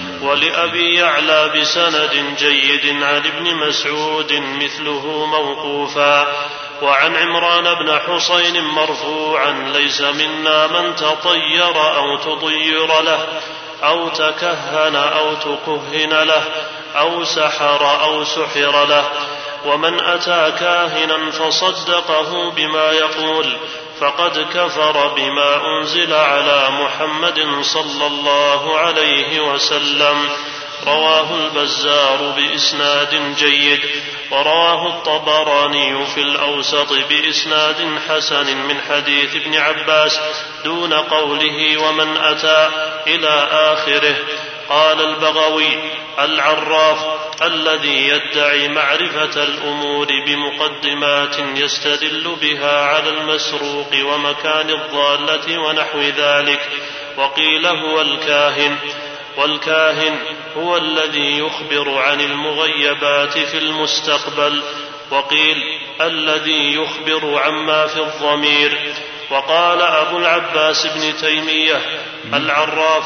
Speaker 1: ولأبي يعلى بسند جيد عن ابن مسعود مثله موقوفا. وعن عمران بن حسين مرفوعا: ليس منا من تطير أو تطير له أو تكهن أو تكهن له أو سحر أو سحر له. ومن أتى كاهنا فصدقه بما يقول فقد كفر بما أنزل على محمد صلى الله عليه وسلم. رواه البزار بإسناد جيد، ورواه الطبراني في الأوسط بإسناد حسن من حديث ابن عباس دون قوله ومن أتى إلى آخره. قال البغوي: العراف الذي يدعي معرفة الأمور بمقدمات يستدل بها على المسروق ومكان الضالة ونحو ذلك. وقيل هو الكاهن، والكاهن هو الذي يخبر عن المغيبات في المستقبل. وقيل الذي يخبر عما في الضمير. وقال أبو العباس بن تيمية: العراف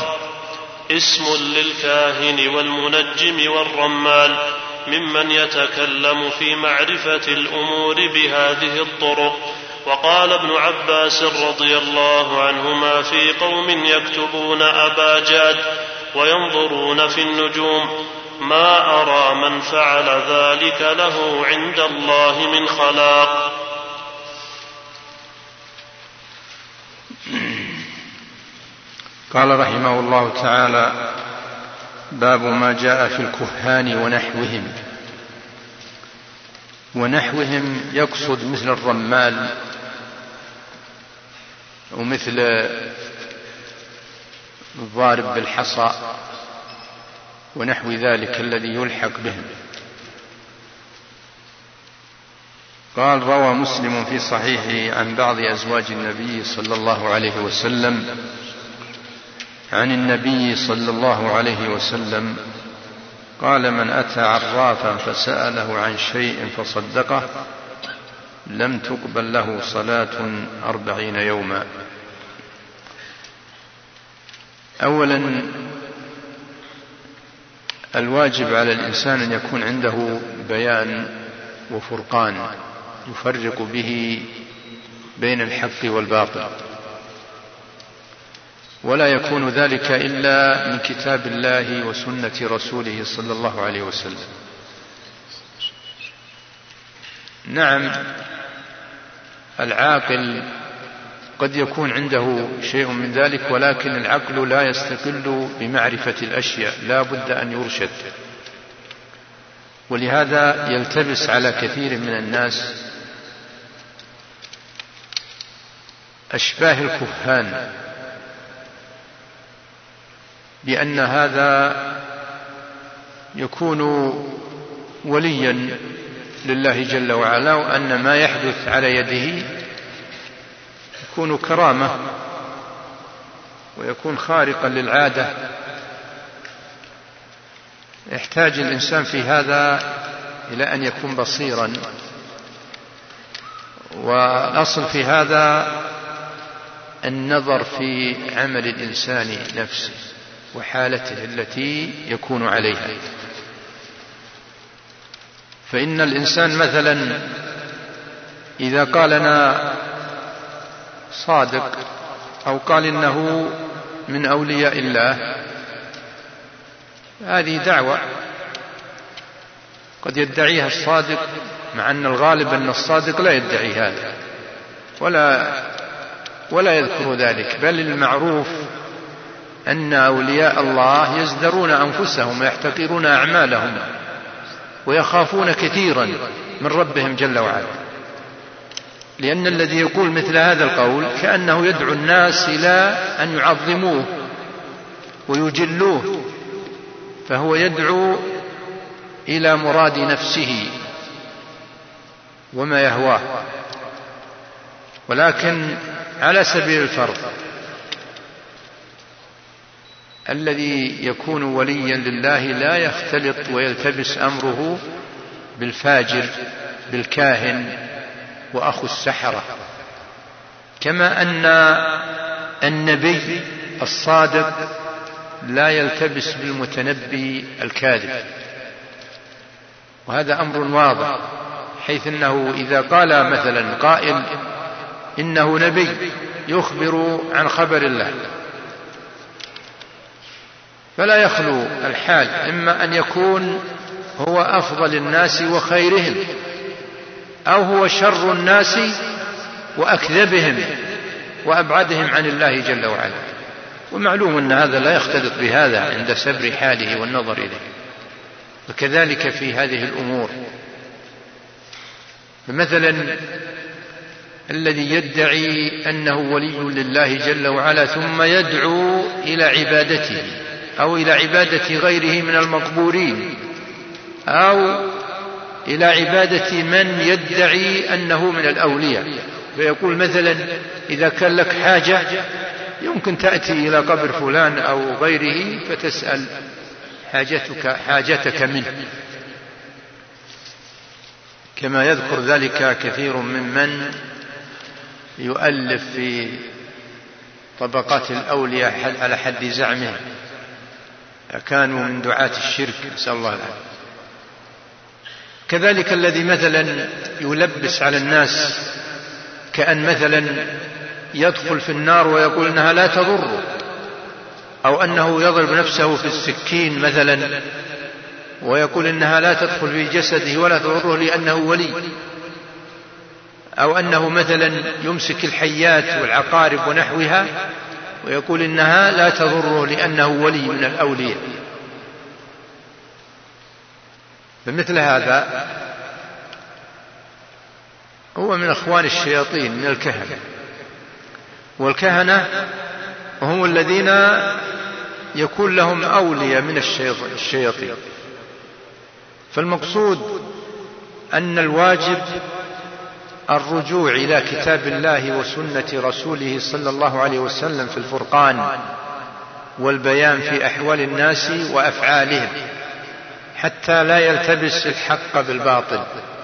Speaker 1: اسم للكاهن والمنجم والرمال ممن يتكلم في معرفة الأمور بهذه الطرق. وقال ابن عباس رضي الله عنهما في قوم يكتبون أباجاد وينظرون في النجوم: ما أرى من فعل ذلك له عند الله من خلاق.
Speaker 2: قال رحمه الله تعالى: باب ما جاء في الكهان ونحوهم. ونحوهم يقصد مثل الرمال ومثل الضارب بالحصى ونحو ذلك الذي يلحق بهم. قال: روى مسلم في صحيحه عن بعض أزواج النبي صلى الله عليه وسلم عن النبي صلى الله عليه وسلم قال: من أتى عرافا فسأله عن شيء فصدقه لم تقبل له صلاة 40 يوما. أولا، الواجب على الإنسان أن يكون عنده بيان وفرقان يفرق به بين الحق والباطل، ولا يكون ذلك إلا من كتاب الله وسنة رسوله صلى الله عليه وسلم. نعم، العاقل قد يكون عنده شيء من ذلك، ولكن العقل لا يستقل بمعرفة الأشياء، لا بد أن يرشد. ولهذا يلتبس على كثير من الناس أشباه الكهان، بأن هذا
Speaker 3: يكون وليا لله جل وعلا، وأن ما يحدث على يده يكون كرامة ويكون خارقا للعادة. يحتاج الإنسان في هذا إلى أن يكون بصيرا، والأصل في هذا النظر في عمل الإنسان نفسه وحالته التي يكون عليها. فإن الإنسان مثلا إذا قال أنا صادق أو قال إنه من أولياء الله، هذه دعوة قد يدعيها الصادق، مع أن الغالب أن الصادق لا يدعي هذا ولا يذكر ذلك، بل المعروف أن أولياء الله يزدرون أنفسهم ويحتقرون أعمالهم ويخافون كثيرا من ربهم جل وعلا، لأن الذي يقول مثل هذا القول كأنه يدعو الناس إلى أن يعظموه ويجلوه، فهو يدعو إلى مراد نفسه وما يهواه. ولكن على سبيل الفرض الذي يكون وليا لله لا يختلط ويلتبس أمره بالفاجر بالكاهن وأخو السحرة، كما أن النبي الصادق لا يلتبس بالمتنبي الكاذب. وهذا أمر واضح، حيث أنه إذا قال مثلا قائل إنه نبي يخبر عن خبر الله، فلا يخلو الحال إما أن يكون هو أفضل الناس وخيرهم، أو هو شر الناس وأكذبهم وأبعدهم عن الله جل وعلا. ومعلوم أن هذا لا يختلط بهذا عند سبر حاله والنظر إليه. وكذلك في هذه الأمور، فمثلا الذي يدعي أنه ولي لله جل وعلا ثم يدعو إلى عبادته أو إلى عبادة غيره من المقبورين أو إلى عبادة من يدعي أنه من الأولياء، فيقول مثلا إذا كان لك حاجة يمكن تأتي إلى قبر فلان أو غيره فتسأل حاجتك منه، كما يذكر ذلك كثير ممن يؤلف في طبقات الأولياء على حد زعمه، كانوا من دعاة الشرك، نسأل الله العافية. كذلك الذي مثلا يلبس على الناس كأن مثلا يدخل في النار ويقول إنها لا تضر، أو أنه يضرب نفسه في السكين مثلا ويقول إنها لا تدخل في جسده ولا تضره لأنه ولي، أو أنه مثلا يمسك الحيات والعقارب ونحوها ويقول إنها لا تضره لأنه ولي من الأولياء. فمثل هذا هو من أخوان الشياطين من الكهنة، والكهنة هم الذين يكون لهم أولياء من الشياطين. فالمقصود أن الواجب الرجوع إلى كتاب الله وسنة رسوله صلى الله عليه وسلم في الفرقان والبيان في أحوال الناس وأفعالهم، حتى لا يلتبس الحق بالباطل،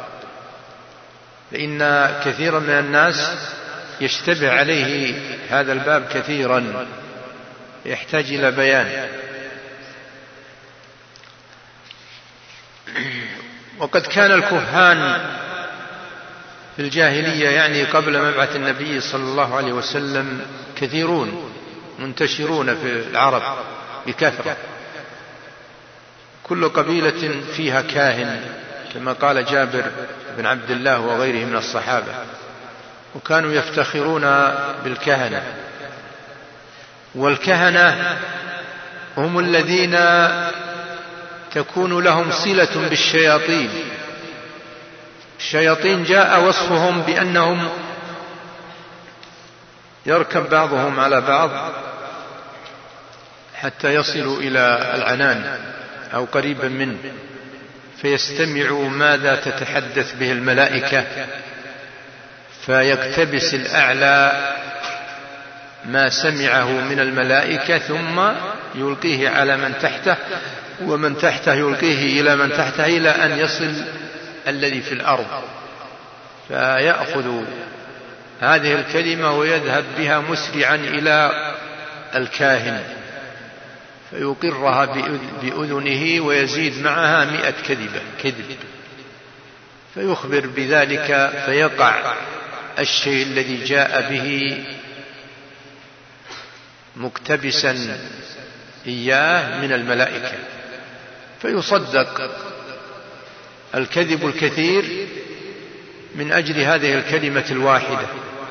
Speaker 3: لأن كثيرا من الناس يشتبه عليه هذا الباب كثيرا، يحتاج إلى بيان. وقد كان الكهان في الجاهلية يعني قبل مبعث النبي صلى الله عليه وسلم كثيرون منتشرون في العرب بكثرة، كل قبيلة فيها كاهن كما قال جابر بن عبد الله وغيره من الصحابة، وكانوا يفتخرون بالكهنة. والكهنة هم الذين تكون لهم صلة بالشياطين. الشياطين جاء وصفهم بأنهم يركب بعضهم على بعض حتى يصلوا إلى العنان أو قريبا منه، فيستمع ماذا تتحدث به الملائكة، فيقتبس الأعلى ما سمعه من الملائكة ثم يلقيه على من تحته، ومن تحته يلقيه إلى من تحته إلى أن يصل الذي في الأرض، فيأخذ هذه الكلمة ويذهب بها مسرعا إلى الكاهن فيقرها بأذنه ويزيد معها 100 كذب، فيخبر بذلك، فيقع الشيء الذي جاء به مقتبسا إياه من الملائكة، فيصدق الكذب الكثير من أجل هذه الكلمة الواحدة.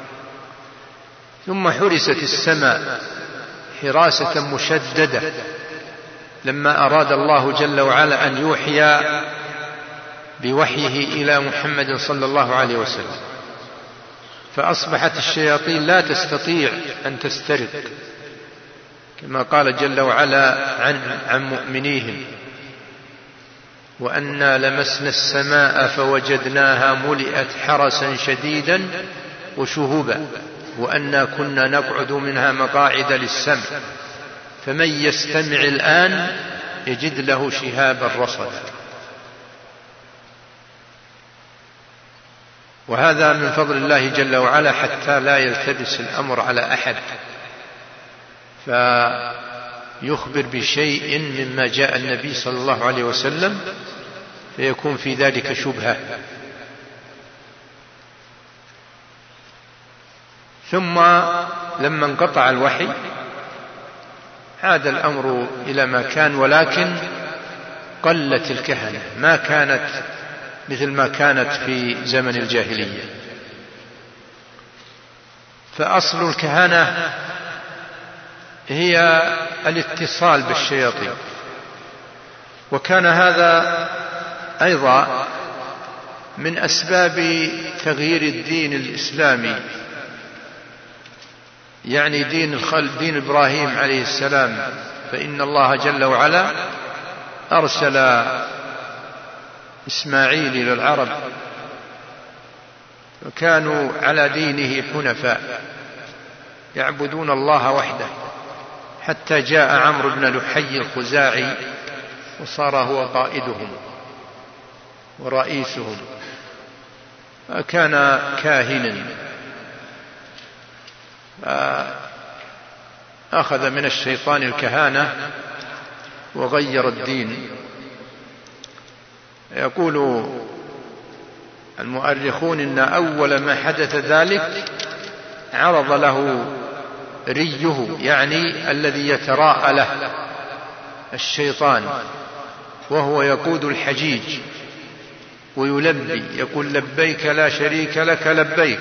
Speaker 3: ثم حرست السماء حراسة مشددة لما أراد الله جل وعلا أن يوحي بوحيه إلى محمد صلى الله عليه وسلم، فأصبحت الشياطين لا تستطيع أن تسترق، كما قال جل وعلا عن مؤمنيهم: وأنا لمسنا السماء فوجدناها ملئت حرسا شديدا وشهبا وأنا كنا نقعد منها مقاعد للسمع فمن يستمع الآن يجد له شهابا رصدا. وهذا من فضل الله جل وعلا حتى لا يلتبس الأمر على أحد، فيخبر بشيء مما جاء النبي صلى الله عليه وسلم فيكون في ذلك شبهة. ثم لما انقطع الوحي عاد الأمر إلى ما كان، ولكن قلت الكهنة، ما كانت مثل ما كانت في زمن الجاهلية. فأصل الكهنة هي الاتصال بالشياطين، وكان هذا أيضا من أسباب تغيير الدين الإسلامي، يعني دين إبراهيم عليه السلام، فإن الله جل وعلا أرسل إسماعيل إلى العرب وكانوا على دينه حنفاء يعبدون الله وحده، حتى جاء عمرو بن لحي الخزاعي وصار هو قائدهم ورئيسهم، كان كاهنا، أخذ من الشيطان الكهانة وغير الدين. يقول المؤرخون إن أول ما حدث ذلك عرض له ريه، يعني الذي يتراءى له الشيطان، وهو يقود الحجيج ويلبي، يقول: لبيك لا شريك لك لبيك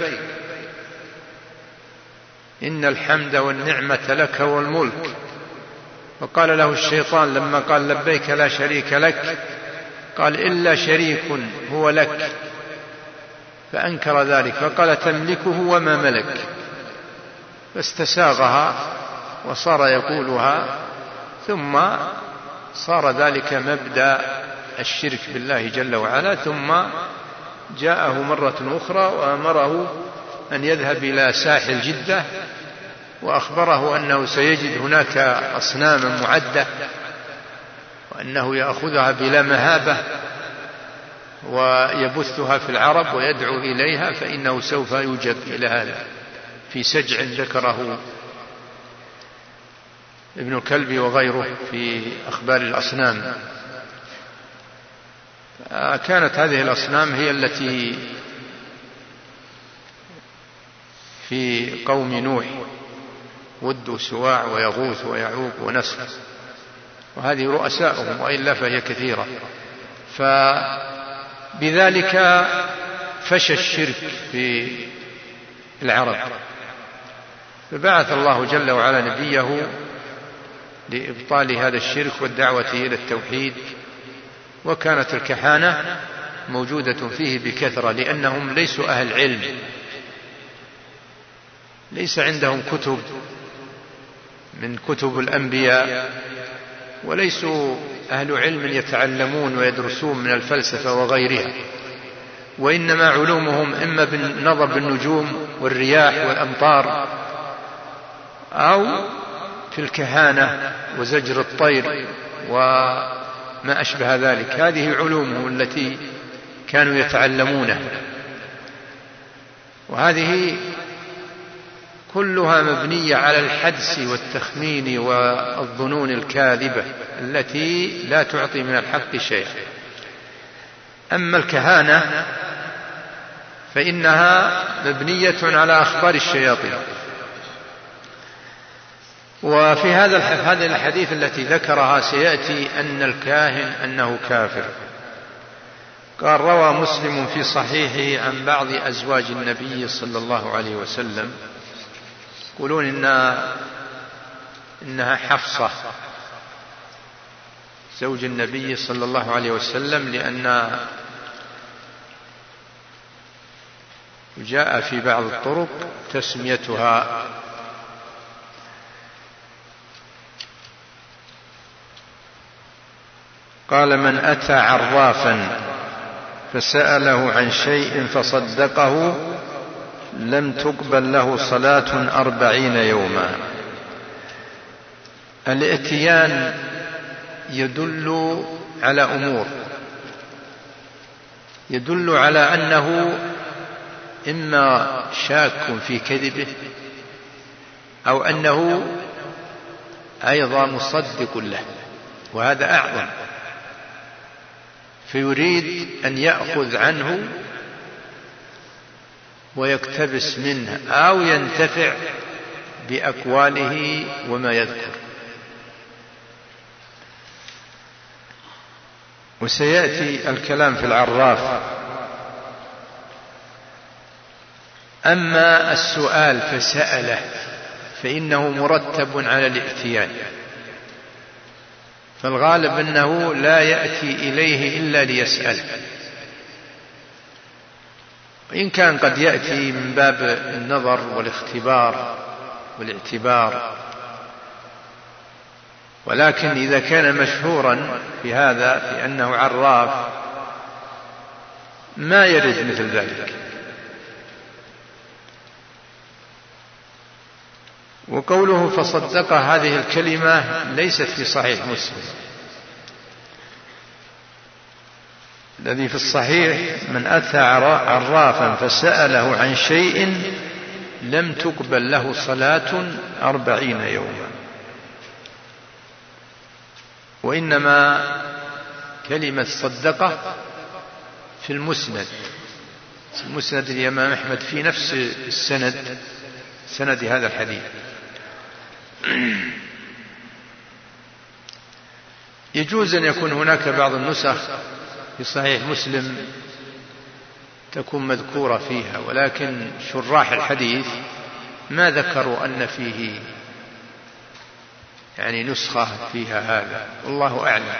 Speaker 3: إن الحمد والنعمة لك والملك. وقال له الشيطان لما قال: لبيك لا شريك لك، قال: إلا شريك هو لك، فأنكر ذلك، فقال: تملكه وما ملك، فاستساغها وصار يقولها، ثم صار ذلك مبدأ الشرك بالله جل وعلا. ثم جاءه مرة أخرى وأمره أن يذهب إلى ساحل جدة، وأخبره أنه سيجد هناك أصناما معدة وأنه يأخذها بلا مهابة ويبثها في العرب ويدعو إليها، فإنه سوف يوجد إلى هذا في سجع ذكره ابن الكلبي وغيره في أخبار الأصنام. كانت هذه الأصنام هي التي في قوم نوح: ود وسواع ويغوث ويعوق ونسر، وهذه رؤساؤهم، وإلا فهي كثيرة. فبذلك فشى الشرك في العرب، فبعث الله جل وعلا نبيه لإبطال هذا الشرك والدعوة إلى التوحيد. وكانت الكهانة موجودة فيه بكثرة، لأنهم ليسوا أهل علم، ليس عندهم كتب من كتب الأنبياء وليسوا أهل علم يتعلمون ويدرسون من الفلسفة وغيرها، وإنما علومهم إما بالنظر بالنجوم والرياح والأمطار، أو في الكهانة وزجر الطير وما أشبه ذلك. هذه علومهم التي كانوا يتعلمونها، وهذه كلها مبنية على الحدس والتخمين والظنون الكاذبة التي لا تعطي من الحق شيئا. أما الكهانة فإنها مبنية على أخبار الشياطين. وفي هذه الحديث التي ذكرها سيأتي أن الكاهن أنه كافر. قال: روى مسلم في صحيحه عن بعض أزواج النبي صلى الله عليه وسلم، يقولون إنها حفصة زوج النبي صلى الله عليه وسلم، لأن جاء في بعض الطرق تسميتها. قال: من أتى عرافا فسأله عن شيء فصدقه لم تقبل له صلاة 40 يوما. الاتيان يدل على أمور، يدل على أنه إما شاك في كذبه أو أنه أيضا مصدق له، وهذا أعظم، فيريد أن يأخذ عنه ويقتبس منه أو ينتفع بأقواله وما يذكر. وسيأتي الكلام في العراف. أما السؤال فسأله فإنه مرتب على الائتيان، فالغالب أنه لا يأتي إليه إلا ليسأل، وإن كان قد يأتي من باب النظر والاختبار والاعتبار، ولكن إذا كان مشهورا في هذا في أنه عراف ما يرد مثل ذلك. وقوله فصدق هذه الكلمة ليست في صحيح مسلم. الذي في الصحيح: من أتى عرافا فسأله عن شيء لم تقبل له صلاة 40 يوما. وإنما كلمة صدقة في المسند، المسند الإمام أحمد في نفس السند، سند هذا الحديث. يجوز أن يكون هناك بعض النسخ في صحيح مسلم تكون مذكورة فيها، ولكن شراح الحديث ما ذكروا أن فيه يعني نسخة فيها هذا، والله أعلم.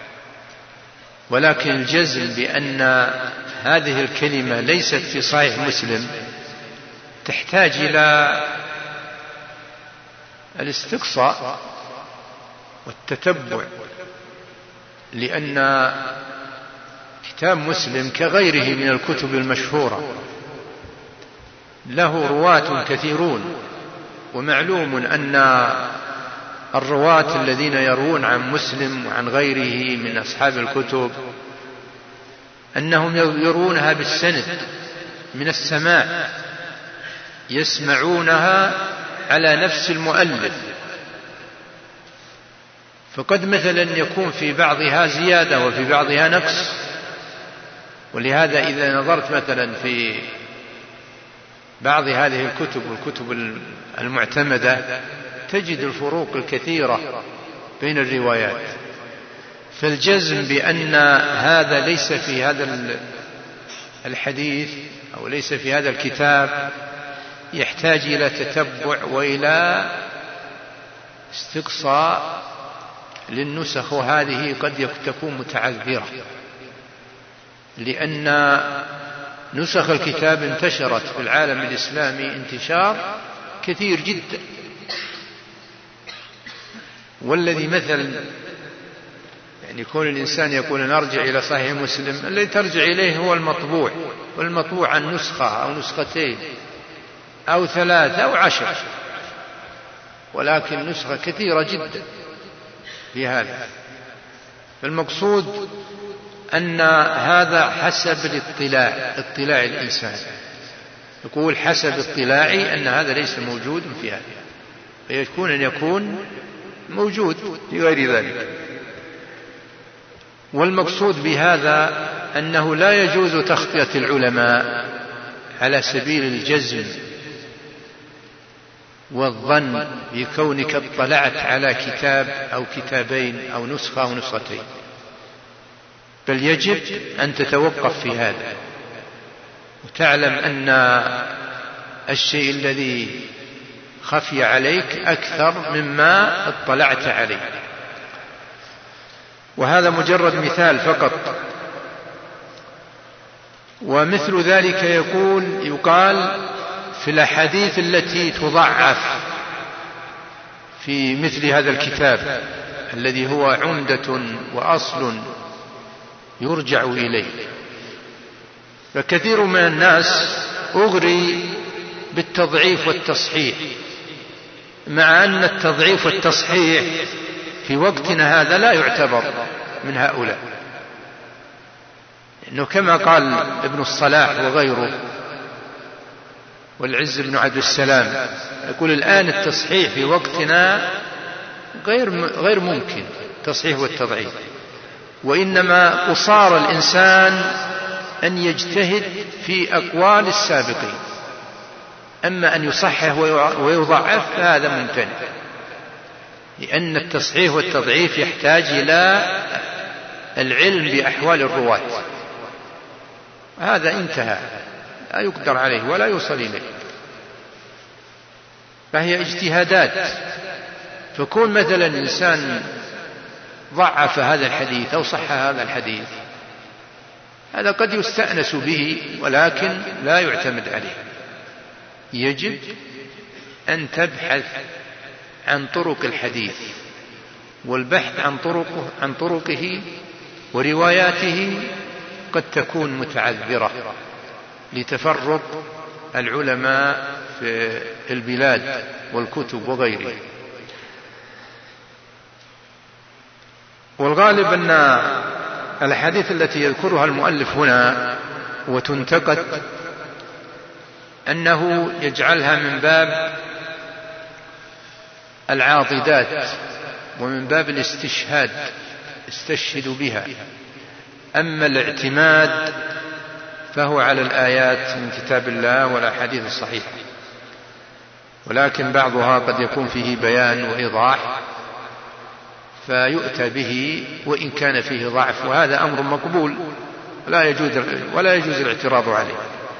Speaker 3: ولكن الجزم بأن هذه الكلمة ليست في صحيح مسلم تحتاج إلى الاستقصاء والتتبع، لأن كتاب مسلم كغيره من الكتب المشهورة له رواة كثيرون، ومعلوم أن الرواة الذين يروون عن مسلم وعن غيره من أصحاب الكتب أنهم يرونها بالسند من السماع، يسمعونها على نفس المؤلف، فقد مثلا يكون في بعضها زيادة وفي بعضها نقص. ولهذا إذا نظرت مثلا في بعض هذه الكتب والكتب المعتمدة تجد الفروق الكثيرة بين الروايات، فالجزم بأن هذا ليس في هذا الحديث أو ليس في هذا الكتاب يحتاج إلى تتبع وإلى استقصاء للنسخ، وهذه قد تكون متعذرة، لأن نسخ الكتاب انتشرت في العالم الإسلامي انتشار كثير جدا. والذي مثل يعني يكون الإنسان يقول نرجع إلى صحيح مسلم، الذي ترجع إليه هو المطبوع، والمطبوع عن نسخة أو نسختين أو 3 أو 10، ولكن نسخة كثيرة جدا في هذا. فالمقصود أن هذا حسب اطلاع الإنسان، يقول حسب اطلاعي أن هذا ليس موجود في هذا، فيكون أن يكون موجود في غير ذلك. والمقصود بهذا أنه لا يجوز تخطئة العلماء على سبيل الجزم والظن بكونك اطلعت على كتاب أو كتابين أو نسخة أو نسختين، بل يجب أن تتوقف في هذا وتعلم أن الشيء الذي خفي عليك أكثر مما اطلعت عليه. وهذا مجرد مثال فقط. ومثل ذلك يقال في الأحاديث التي تضعف في مثل هذا الكتاب الذي هو عمدة وأصل يرجع إليه. فكثير من الناس أغري بالتضعيف والتصحيح، مع أن التضعيف والتصحيح في وقتنا هذا لا يعتبر من هؤلاء، إنه كما قال ابن الصلاح وغيره والعز بن عبد السلام، يقول الآن التصحيح في وقتنا غير ممكن التصحيح والتضعيف، وإنما أصار الإنسان أن يجتهد في أقوال السابقين، أما أن يصحح ويضعف فهذا ممتنع، لأن التصحيح والتضعيف يحتاج إلى العلم بأحوال الرواة، هذا انتهى لا يقدر عليه ولا يوصل إليه، فهي اجتهادات. فكون مثلا إنسان ضعف هذا الحديث أو صح هذا الحديث، هذا قد يستأنس به ولكن لا يعتمد عليه. يجب أن تبحث عن طرق الحديث، والبحث عن طرقه ورواياته قد تكون متعذرة لتفرق العلماء في البلاد والكتب وغيره. والغالب أن الحديث التي يذكرها المؤلف هنا وتنتقد أنه يجعلها من باب العاضدات ومن باب الاستشهاد، استشهد بها. أما الاعتماد فهو على الآيات من كتاب الله والأحاديث الصحيحة، ولكن بعضها قد يكون فيه بيان وإيضاح فيؤتى به وإن كان فيه ضعف، وهذا أمر مقبول ولا يجوز الاعتراض عليه.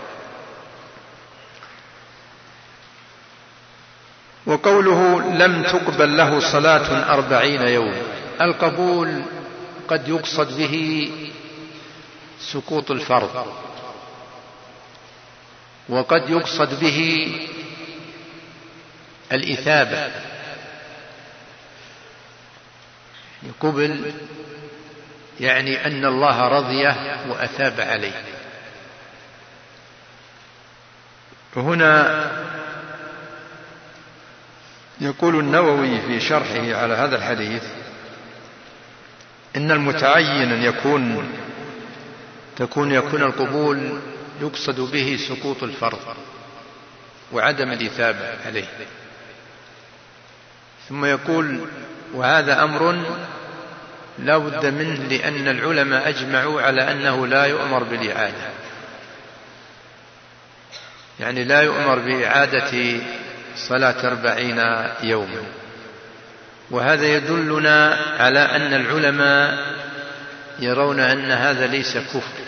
Speaker 3: وقوله لم تقبل له صلاة 40 يوم، القبول قد يقصد به سقوط الفرض، وقد يقصد به الإثابة، قبل يعني أن الله رضيه وأثاب عليه. وهنا يقول النووي في شرحه على هذا الحديث إن المتعين أن يكون القبول يقصد به سقوط الفرض وعدم الإثابة عليه. ثم يقول وهذا أمر لا بد منه، لأن العلماء أجمعوا على أنه لا يؤمر بالإعادة، يعني لا يؤمر بإعادة صلاة 40 يوما. وهذا يدلنا على أن العلماء يرون أن هذا ليس كفر،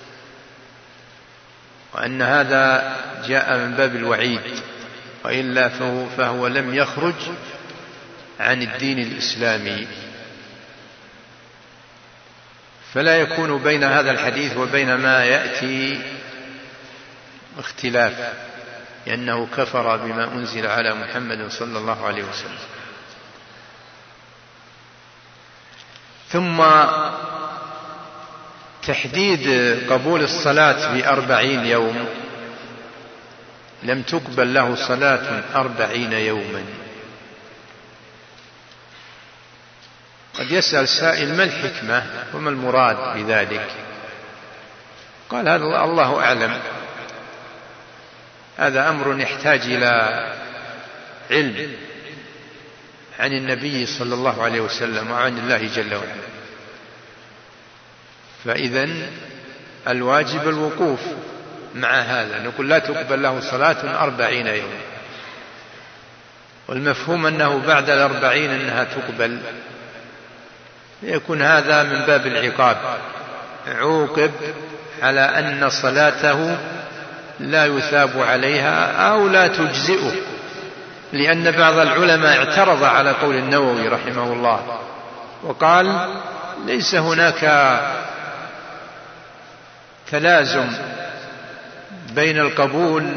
Speaker 3: وأن هذا جاء من باب الوعيد، وإلا فهو لم يخرج عن الدين الإسلامي. فلا يكون بين هذا الحديث وبين ما يأتي اختلاف، لأنه كفر بما أنزل على محمد صلى الله عليه وسلم. ثم تحديد قبول الصلاة ب40 يوم، لم تقبل له صلاة 40 يوما. قد يسأل سائل: ما الحكمة وما المراد بذلك؟ قال: هذا الله أعلم، هذا أمر يحتاج إلى علم عن النبي صلى الله عليه وسلم وعن الله جل وعلا. فإذن الواجب الوقوف مع هذا، نقول لا تقبل له صلاة 40 يوم، والمفهوم أنه بعد 40 أنها تقبل، يكون هذا من باب العقاب، عوقب على أن صلاته لا يثاب عليها أو لا تجزئه، لأن بعض العلماء اعترض على قول النووي رحمه الله وقال: ليس هناك تلازم بين القبول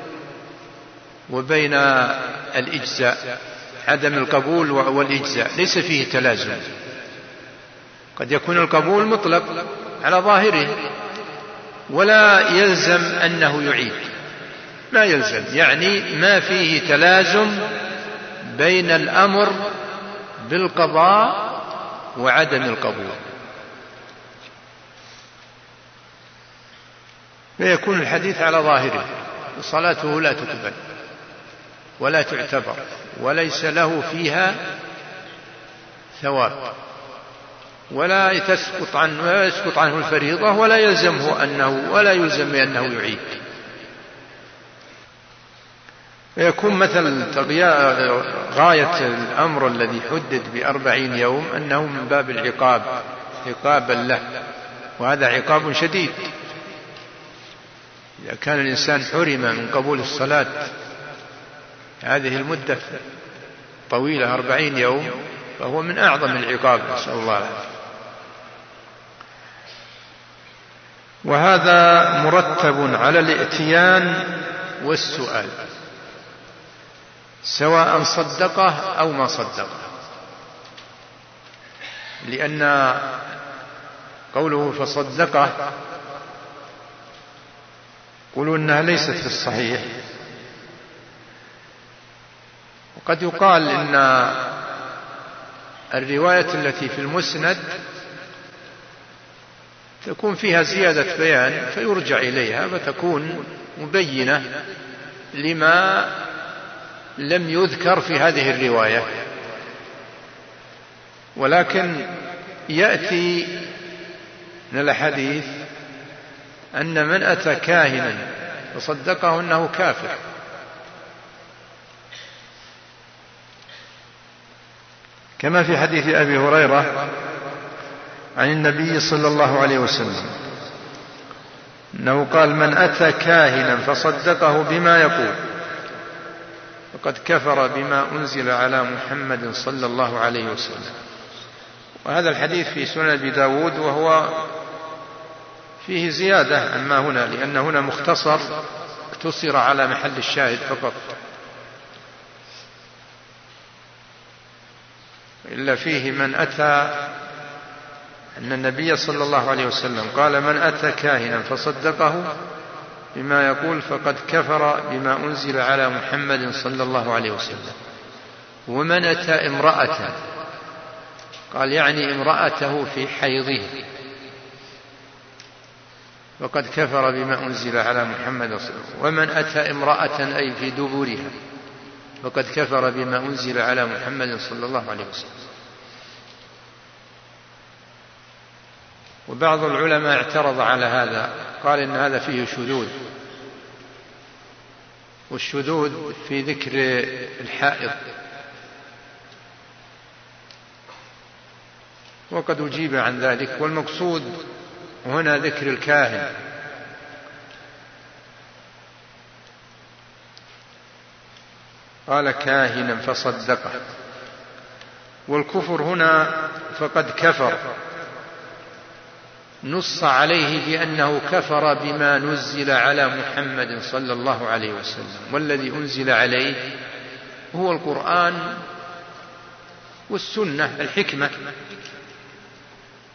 Speaker 3: وبين الإجزاء، عدم القبول والإجزاء ليس فيه تلازم، قد يكون القبول مطلق على ظاهره ولا يلزم أنه يعيد، ما يلزم، يعني ما فيه تلازم بين الأمر بالقضاء وعدم القبول، فيكون الحديث على ظاهره، صلاته لا تقبل ولا تعتبر وليس له فيها ثواب، ولا يسقط عنه الفريضة، ولا يلزم بأنه يعيد. فيكون مثل غاية الأمر الذي حدد ب40 يوم أنه من باب العقاب، عقابا له، وهذا عقاب شديد. إذا كان الإنسان حرم من قبول الصلاة هذه المدة طويلة 40 يوم، فهو من أعظم العقاب، نسأل الله العافية. وهذا مرتب على الائتيان والسؤال، سواء صدقه أو ما صدقه، لأن قوله فصدقه يقولون أنها ليست في الصحيح، وقد يقال إن الرواية التي في المسند تكون فيها زيادة بيان فيرجع إليها فتكون مبينة لما لم يذكر في هذه الرواية، ولكن يأتي من الحديث أن من أتى كاهنا وصدقه أنه كافر، كما في حديث أبي هريرة عن النبي صلى الله عليه وسلم أنه قال: من أتى كاهنا فصدقه بما يقول فقد كفر بما أنزل على محمد صلى الله عليه وسلم. وهذا الحديث في سنن أبي داود، وهو فيه زيادة عما هنا، لأن هنا مختصر اقتصر على محل الشاهد فقط، إلا فيه من أتى أن النبي صلى الله عليه وسلم قال: من أتى كاهنا فصدقه بما يقول فقد كفر بما أنزل على محمد صلى الله عليه وسلم. ومن أتى امرأة، قال يعني امرأته في حيضه، فقد كفر بما أنزل على محمد صلى الله عليه وسلم. ومن أتى امرأة أي في دبرها فقد كفر بما أنزل على محمد صلى الله عليه وسلم. وبعض العلماء اعترض على هذا، قال إن هذا فيه شذوذ، والشذوذ في ذكر الحائض، وقد أجيب عن ذلك، والمقصود هنا ذكر الكاهن. قال: كاهنا فصدقه. والكفر هنا فقد كفر نص عليه بأنه كفر بما نزل على محمد صلى الله عليه وسلم، والذي أنزل عليه هو القرآن والسنة الحكمة،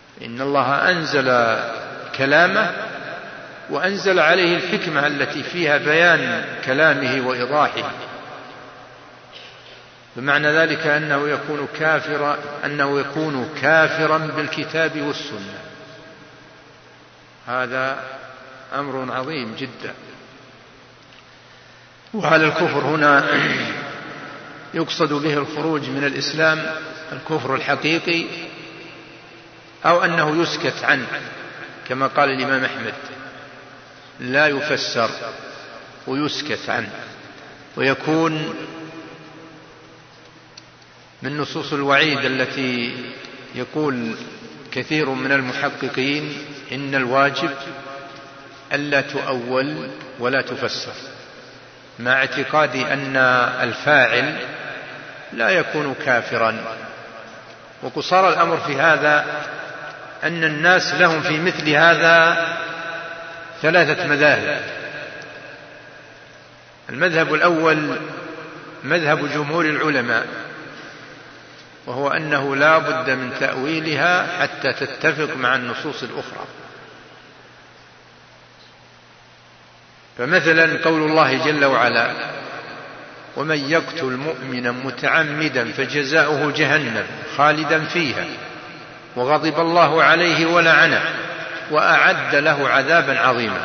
Speaker 3: إن الله أنزل كلامه وأنزل عليه الحكمة التي فيها بيان كلامه وإيضاحه، بمعنى ذلك أنه يكون كافرا بالكتاب والسنة. هذا أمر عظيم جدا. وعلى الكفر هنا يقصد به الخروج من الإسلام، الكفر الحقيقي، أو أنه يسكت عنه كما قال الإمام أحمد، لا يفسر ويسكت عنه، ويكون من نصوص الوعيد التي يقول كثير من المحققين إن الواجب ألا تؤول ولا تفسر، مع اعتقاد أن الفاعل لا يكون كافرا. وقصار الأمر في هذا أن الناس لهم في مثل هذا ثلاثة مذاهب. المذهب الأول مذهب جمهور العلماء، وهو أنه لا بد من تأويلها حتى تتفق مع النصوص الأخرى. فمثلا قول الله جل وعلا: ومن يقتل مؤمنا متعمدا فجزاؤه جهنم خالدا فيها وغضب الله عليه ولعنه وأعد له عذابا عظيما،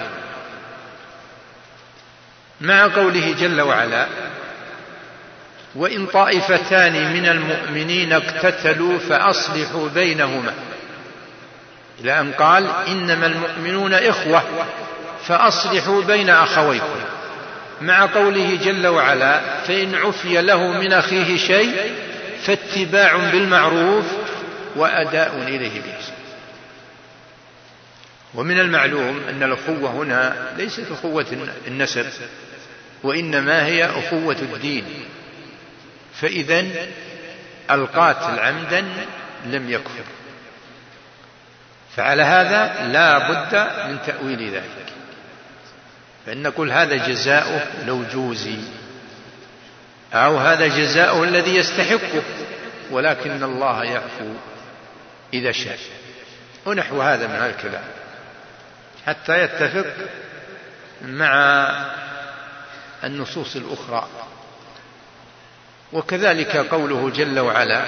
Speaker 3: مع قوله جل وعلا: وإن طائفتان من المؤمنين اقتتلوا فأصلحوا بينهما، إلى أن قال: إنما المؤمنون إخوة فأصلحوا بين أخويكم، مع قوله جل وعلا: فإن عفي له من أخيه شيء فاتباع بالمعروف وأداء إليه بإحسان. ومن المعلوم أن الأخوة هنا ليست أخوة النسب، وإنما هي أخوة الدين، فإذن القاتل عمدا لم يكفر. فعلى هذا لا بد من تأويل ذلك، فإن نقول هذا جزاؤه لو جوزي، أو هذا جزاؤه الذي يستحقه، ولكن الله يعفو إذا شاء، ونحو هذا من الكلام حتى يتفق مع النصوص الأخرى. وكذلك قوله جل وعلا: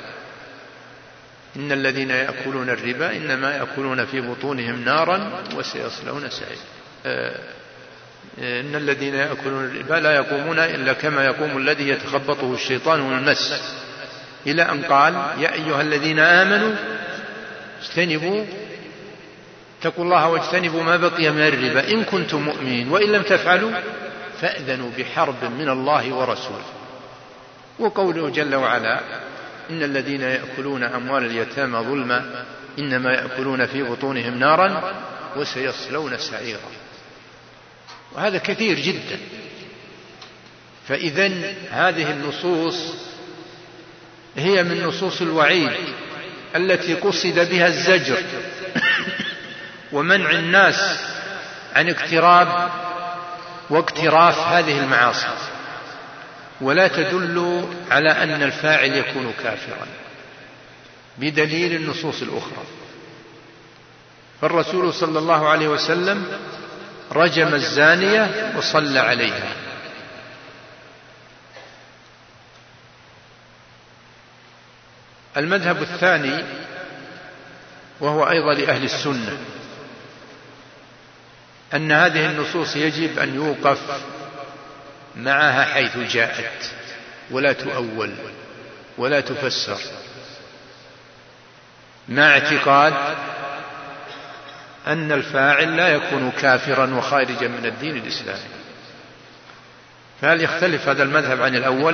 Speaker 3: إن الذين يأكلون الربا إنما يأكلون في بطونهم نارا وسيصلون سعيرا. إن الذين يأكلون الربا لا يقومون إلا كما يقوم الذي يتخبطه الشيطان من المس، إلى أن قال: يا أيها الذين آمنوا اجتنبوا اتقوا الله واجتنبوا ما بقي من الربا إن كنتم مؤمنين وإن لم تفعلوا فأذنوا بحرب من الله ورسوله. وقوله جل وعلا: إن الذين يأكلون أموال اليتامى ظلما إنما يأكلون في بطونهم نارا وسيصلون سعيرا. وهذا كثير جدا. فإذن هذه النصوص هي من نصوص الوعيد التي قصد بها الزجر ومنع الناس عن اقتراب واقتراف هذه المعاصي، ولا تدل على أن الفاعل يكون كافرا بدليل النصوص الأخرى. فالرسول صلى الله عليه وسلم رجم الزانية وصلى عليها. المذهب الثاني وهو أيضا لأهل السنة أن هذه النصوص يجب أن يوقف معها حيث جاءت، ولا تؤول ولا تفسر، مع اعتقاد أن الفاعل لا يكون كافرا وخارجا من الدين الإسلامي. فهل يختلف هذا المذهب عن الأول؟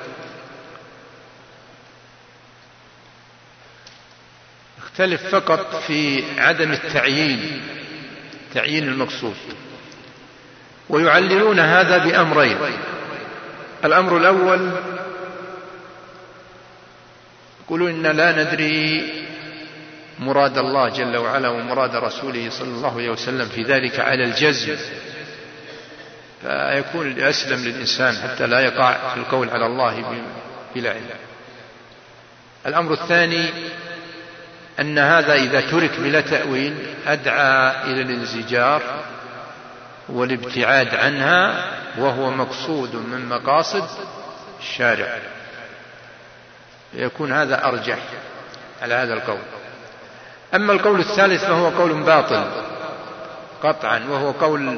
Speaker 3: يختلف فقط في عدم تعيين المقصود، ويعللون هذا بأمرين. الأمر الأول يقولون إن لا ندري مراد الله جل وعلا ومراد رسوله صلى الله عليه وسلم في ذلك على الجزم، فيكون أسلم للإنسان حتى لا يقع في القول على الله بلا علم. الأمر الثاني أن هذا إذا ترك بلا تأويل أدعى إلى الانزجار والابتعاد عنها، وهو مقصود من مقاصد الشارع، يكون هذا أرجح على هذا القول. أما القول الثالث فهو قول باطل قطعا، وهو قول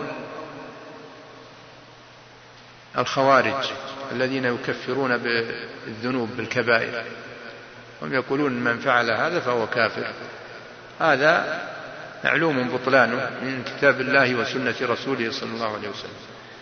Speaker 3: الخوارج الذين يكفرون بالذنوب بالكبائر، هم يقولون من فعل هذا فهو كافر. هذا معلوم بطلانه من كتاب الله وسنة رسوله صلى الله عليه وسلم.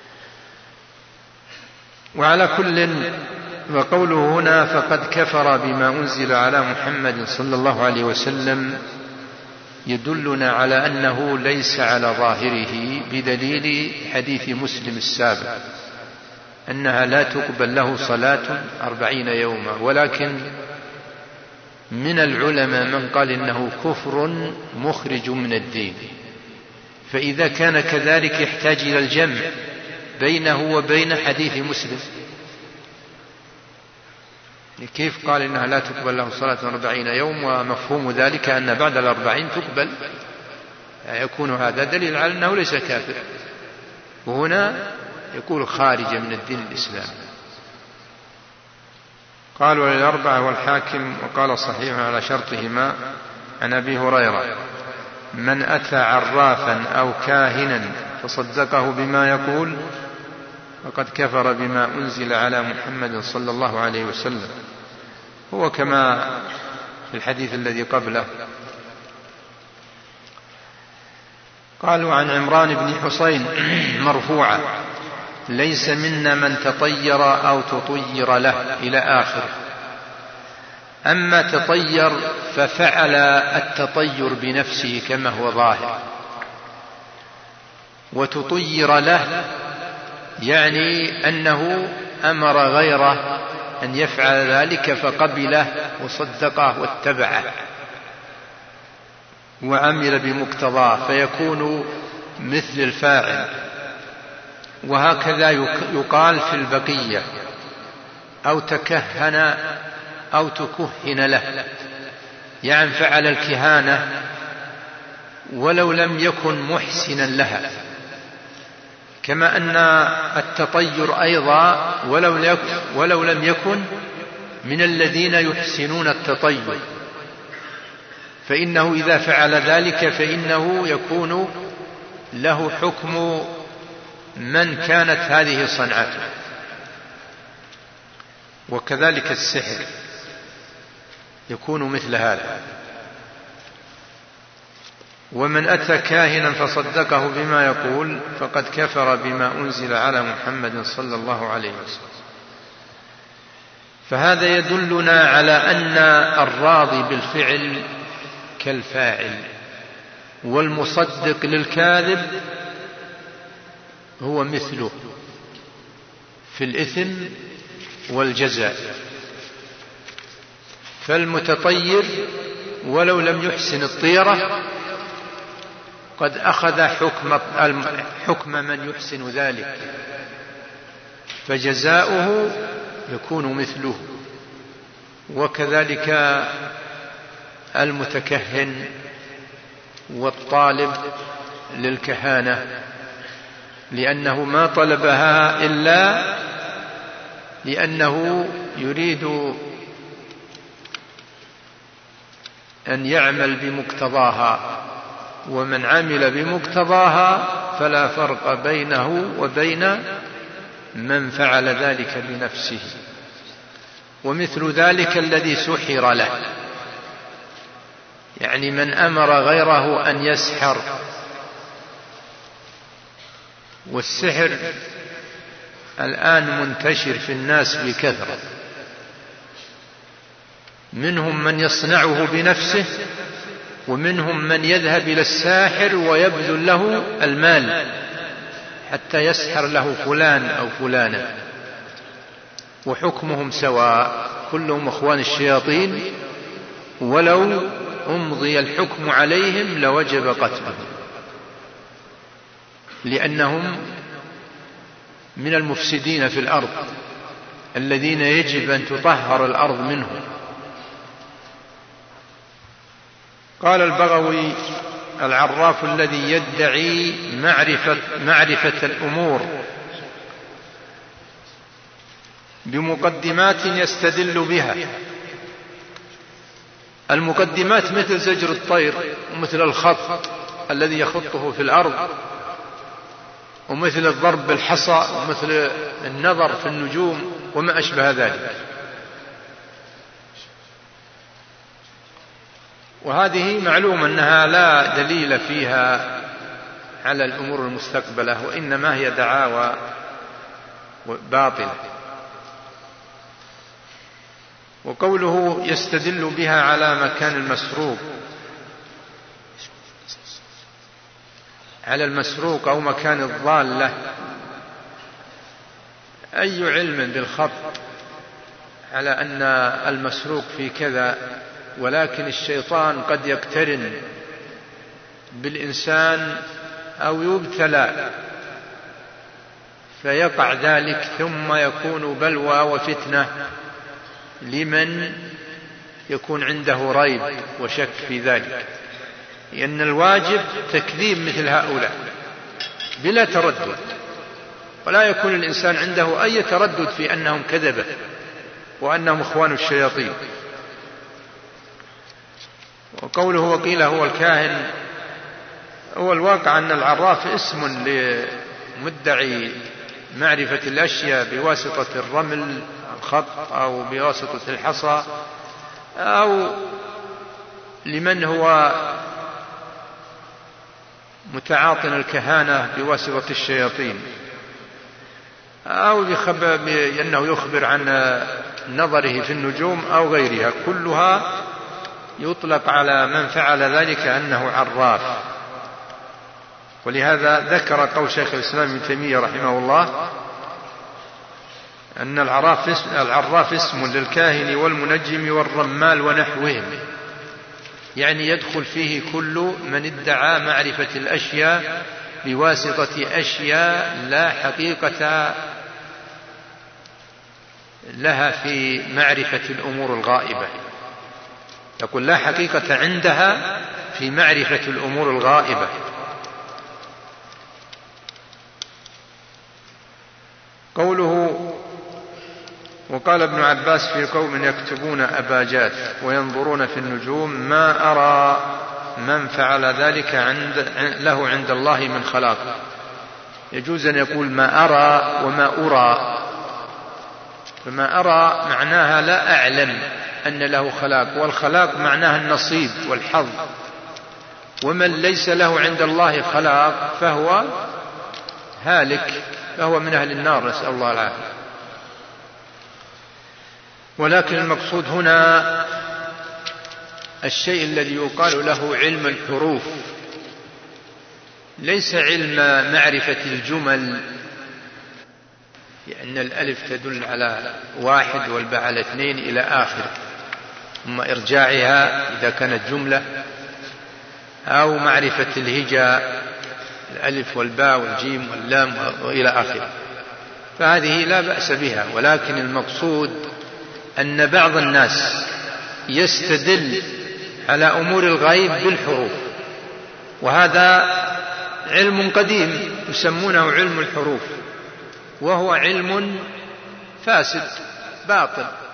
Speaker 3: وعلى كل، وقوله هنا فقد كفر بما أنزل على محمد صلى الله عليه وسلم يدلنا على أنه ليس على ظاهره، بدليل حديث مسلم السابق أنها لا تقبل له صلاة 40 يوما. ولكن من العلماء من قال إنه كفر مخرج من الدين، فإذا كان كذلك يحتاج إلى الجمع بينه وبين حديث مسلم. كيف قال إنها لا تقبل له صلاة 40 يوم ومفهوم ذلك أن بعد 40 تقبل؟ يكون هذا دليل على أنه ليس كافر، وهنا يقول خارج من الدين الإسلامي. قالوا للأربعة والحاكم وقال صحيح على شرطهما عن أبي هريرة: من أتى عرافا أو كاهنا فصدقه بما يقول فقد كفر بما أنزل على محمد صلى الله عليه وسلم. هو كما في الحديث الذي قبله. قالوا عن عمران بن حسين مرفوعا: ليس منا من تطير أو تطير له إلى آخر. أما تطير ففعل التطير بنفسه كما هو ظاهر، وتطير له يعني أنه أمر غيره أن يفعل ذلك فقبله وصدقه واتبعه وعمل بمقتضاه، فيكون مثل الفاعل. وهكذا يقال في البقية: أو تكهن أو تكهن له، يعني فعل الكهانة ولو لم يكن محسنا لها. كما أن التطير أيضا ولو لم يكن من الذين يحسنون التطير، فإنه إذا فعل ذلك فإنه يكون له حكم من كانت هذه صنعته. وكذلك السحر يكون مثل هذا. ومن أتى كاهنا فصدقه بما يقول فقد كفر بما أنزل على محمد صلى الله عليه وسلم. فهذا يدلنا على أن الراضي بالفعل كالفاعل، والمصدق للكاذب هو مثله في الإثم والجزاء. فالمتطير ولو لم يحسن الطيرة قد أخذ حكم من يحسن ذلك، فجزاؤه يكون مثله. وكذلك المتكهن والطالب للكهانة، لأنه ما طلبها إلا لأنه يريد أن يعمل بمقتضاها، ومن عمل بمقتضاها فلا فرق بينه وبين من فعل ذلك بنفسه. ومثل ذلك الذي سحر له، يعني من أمر غيره أن يسحر. والسحر الآن منتشر في الناس بكثرة، منهم من يصنعه بنفسه، ومنهم من يذهب إلى الساحر ويبذل له المال حتى يسحر له فلان أو فلانة، وحكمهم سواء، كلهم أخوان الشياطين، ولو أمضي الحكم عليهم لوجب قتلهم، لأنهم من المفسدين في الأرض الذين يجب أن تطهر الأرض منهم. قال البغوي: العراف الذي يدعي معرفة الأمور بمقدمات يستدل بها. المقدمات مثل زجر الطير، ومثل الخط الذي يخطه في الأرض، ومثل الضرب بالحصى، ومثل النظر في النجوم وما أشبه ذلك. وهذه معلوم أنها لا دليل فيها على الأمور المستقبلة، وإنما هي دعاوى باطلة. وقوله يستدل بها على مكان المسروق، على المسروق أو مكان الضالة، أي علم بالخط على أن المسروق في كذا، ولكن الشيطان قد يقترن بالإنسان أو يبتلى فيقع ذلك، ثم يكون بلوى وفتنة لمن يكون عنده ريب وشك في ذلك. لأن الواجب تكذيب مثل هؤلاء بلا تردد، ولا يكون الإنسان عنده أي تردد في أنهم كذبة وأنهم إخوان الشياطين. وقوله وقيل هو الكاهن، هو الواقع أن العراف اسم لمدعي معرفة الأشياء بواسطة الرمل الخط أو بواسطة الحصى، أو لمن هو متعاطن الكهانة بواسطة الشياطين، أو بأنه يخبر عن نظره في النجوم أو غيرها. كلها يطلق على من فعل ذلك أنه عراف. ولهذا ذكر قول شيخ الإسلام ابن تيمية رحمه الله أن العراف اسم للكاهن والمنجم والرمال ونحوهم، يعني يدخل فيه كل من ادعى معرفة الأشياء بواسطة أشياء لا حقيقة لها في معرفة الأمور الغائبة. يقول لا حقيقة عندها في معرفة الأمور الغائبة. قوله وقال ابن عباس في قوم يكتبون أباجات وينظرون في النجوم: ما أرى من فعل ذلك له عند الله من خلاق. يجوز أن يقول ما أرى وما أرى، فما أرى معناها لا أعلم أن له خلاق، والخلاق معناها النصيب والحظ. ومن ليس له عند الله خلاق فهو هالك، فهو من أهل النار، نسأل الله العافية. ولكن المقصود هنا الشيء الذي يقال له علم الحروف، ليس علم معرفة الجمل، لأن الألف تدل على 1 والباء على 2 إلى آخر، ثم إرجاعها إذا كانت جملة، أو معرفة الهجاء، الألف والباء والجيم واللام وإلى آخر، فهذه لا بأس بها. ولكن المقصود أن بعض الناس يستدل على أمور الغيب بالحروف، وهذا علم قديم يسمونه علم الحروف، وهو علم فاسد باطل.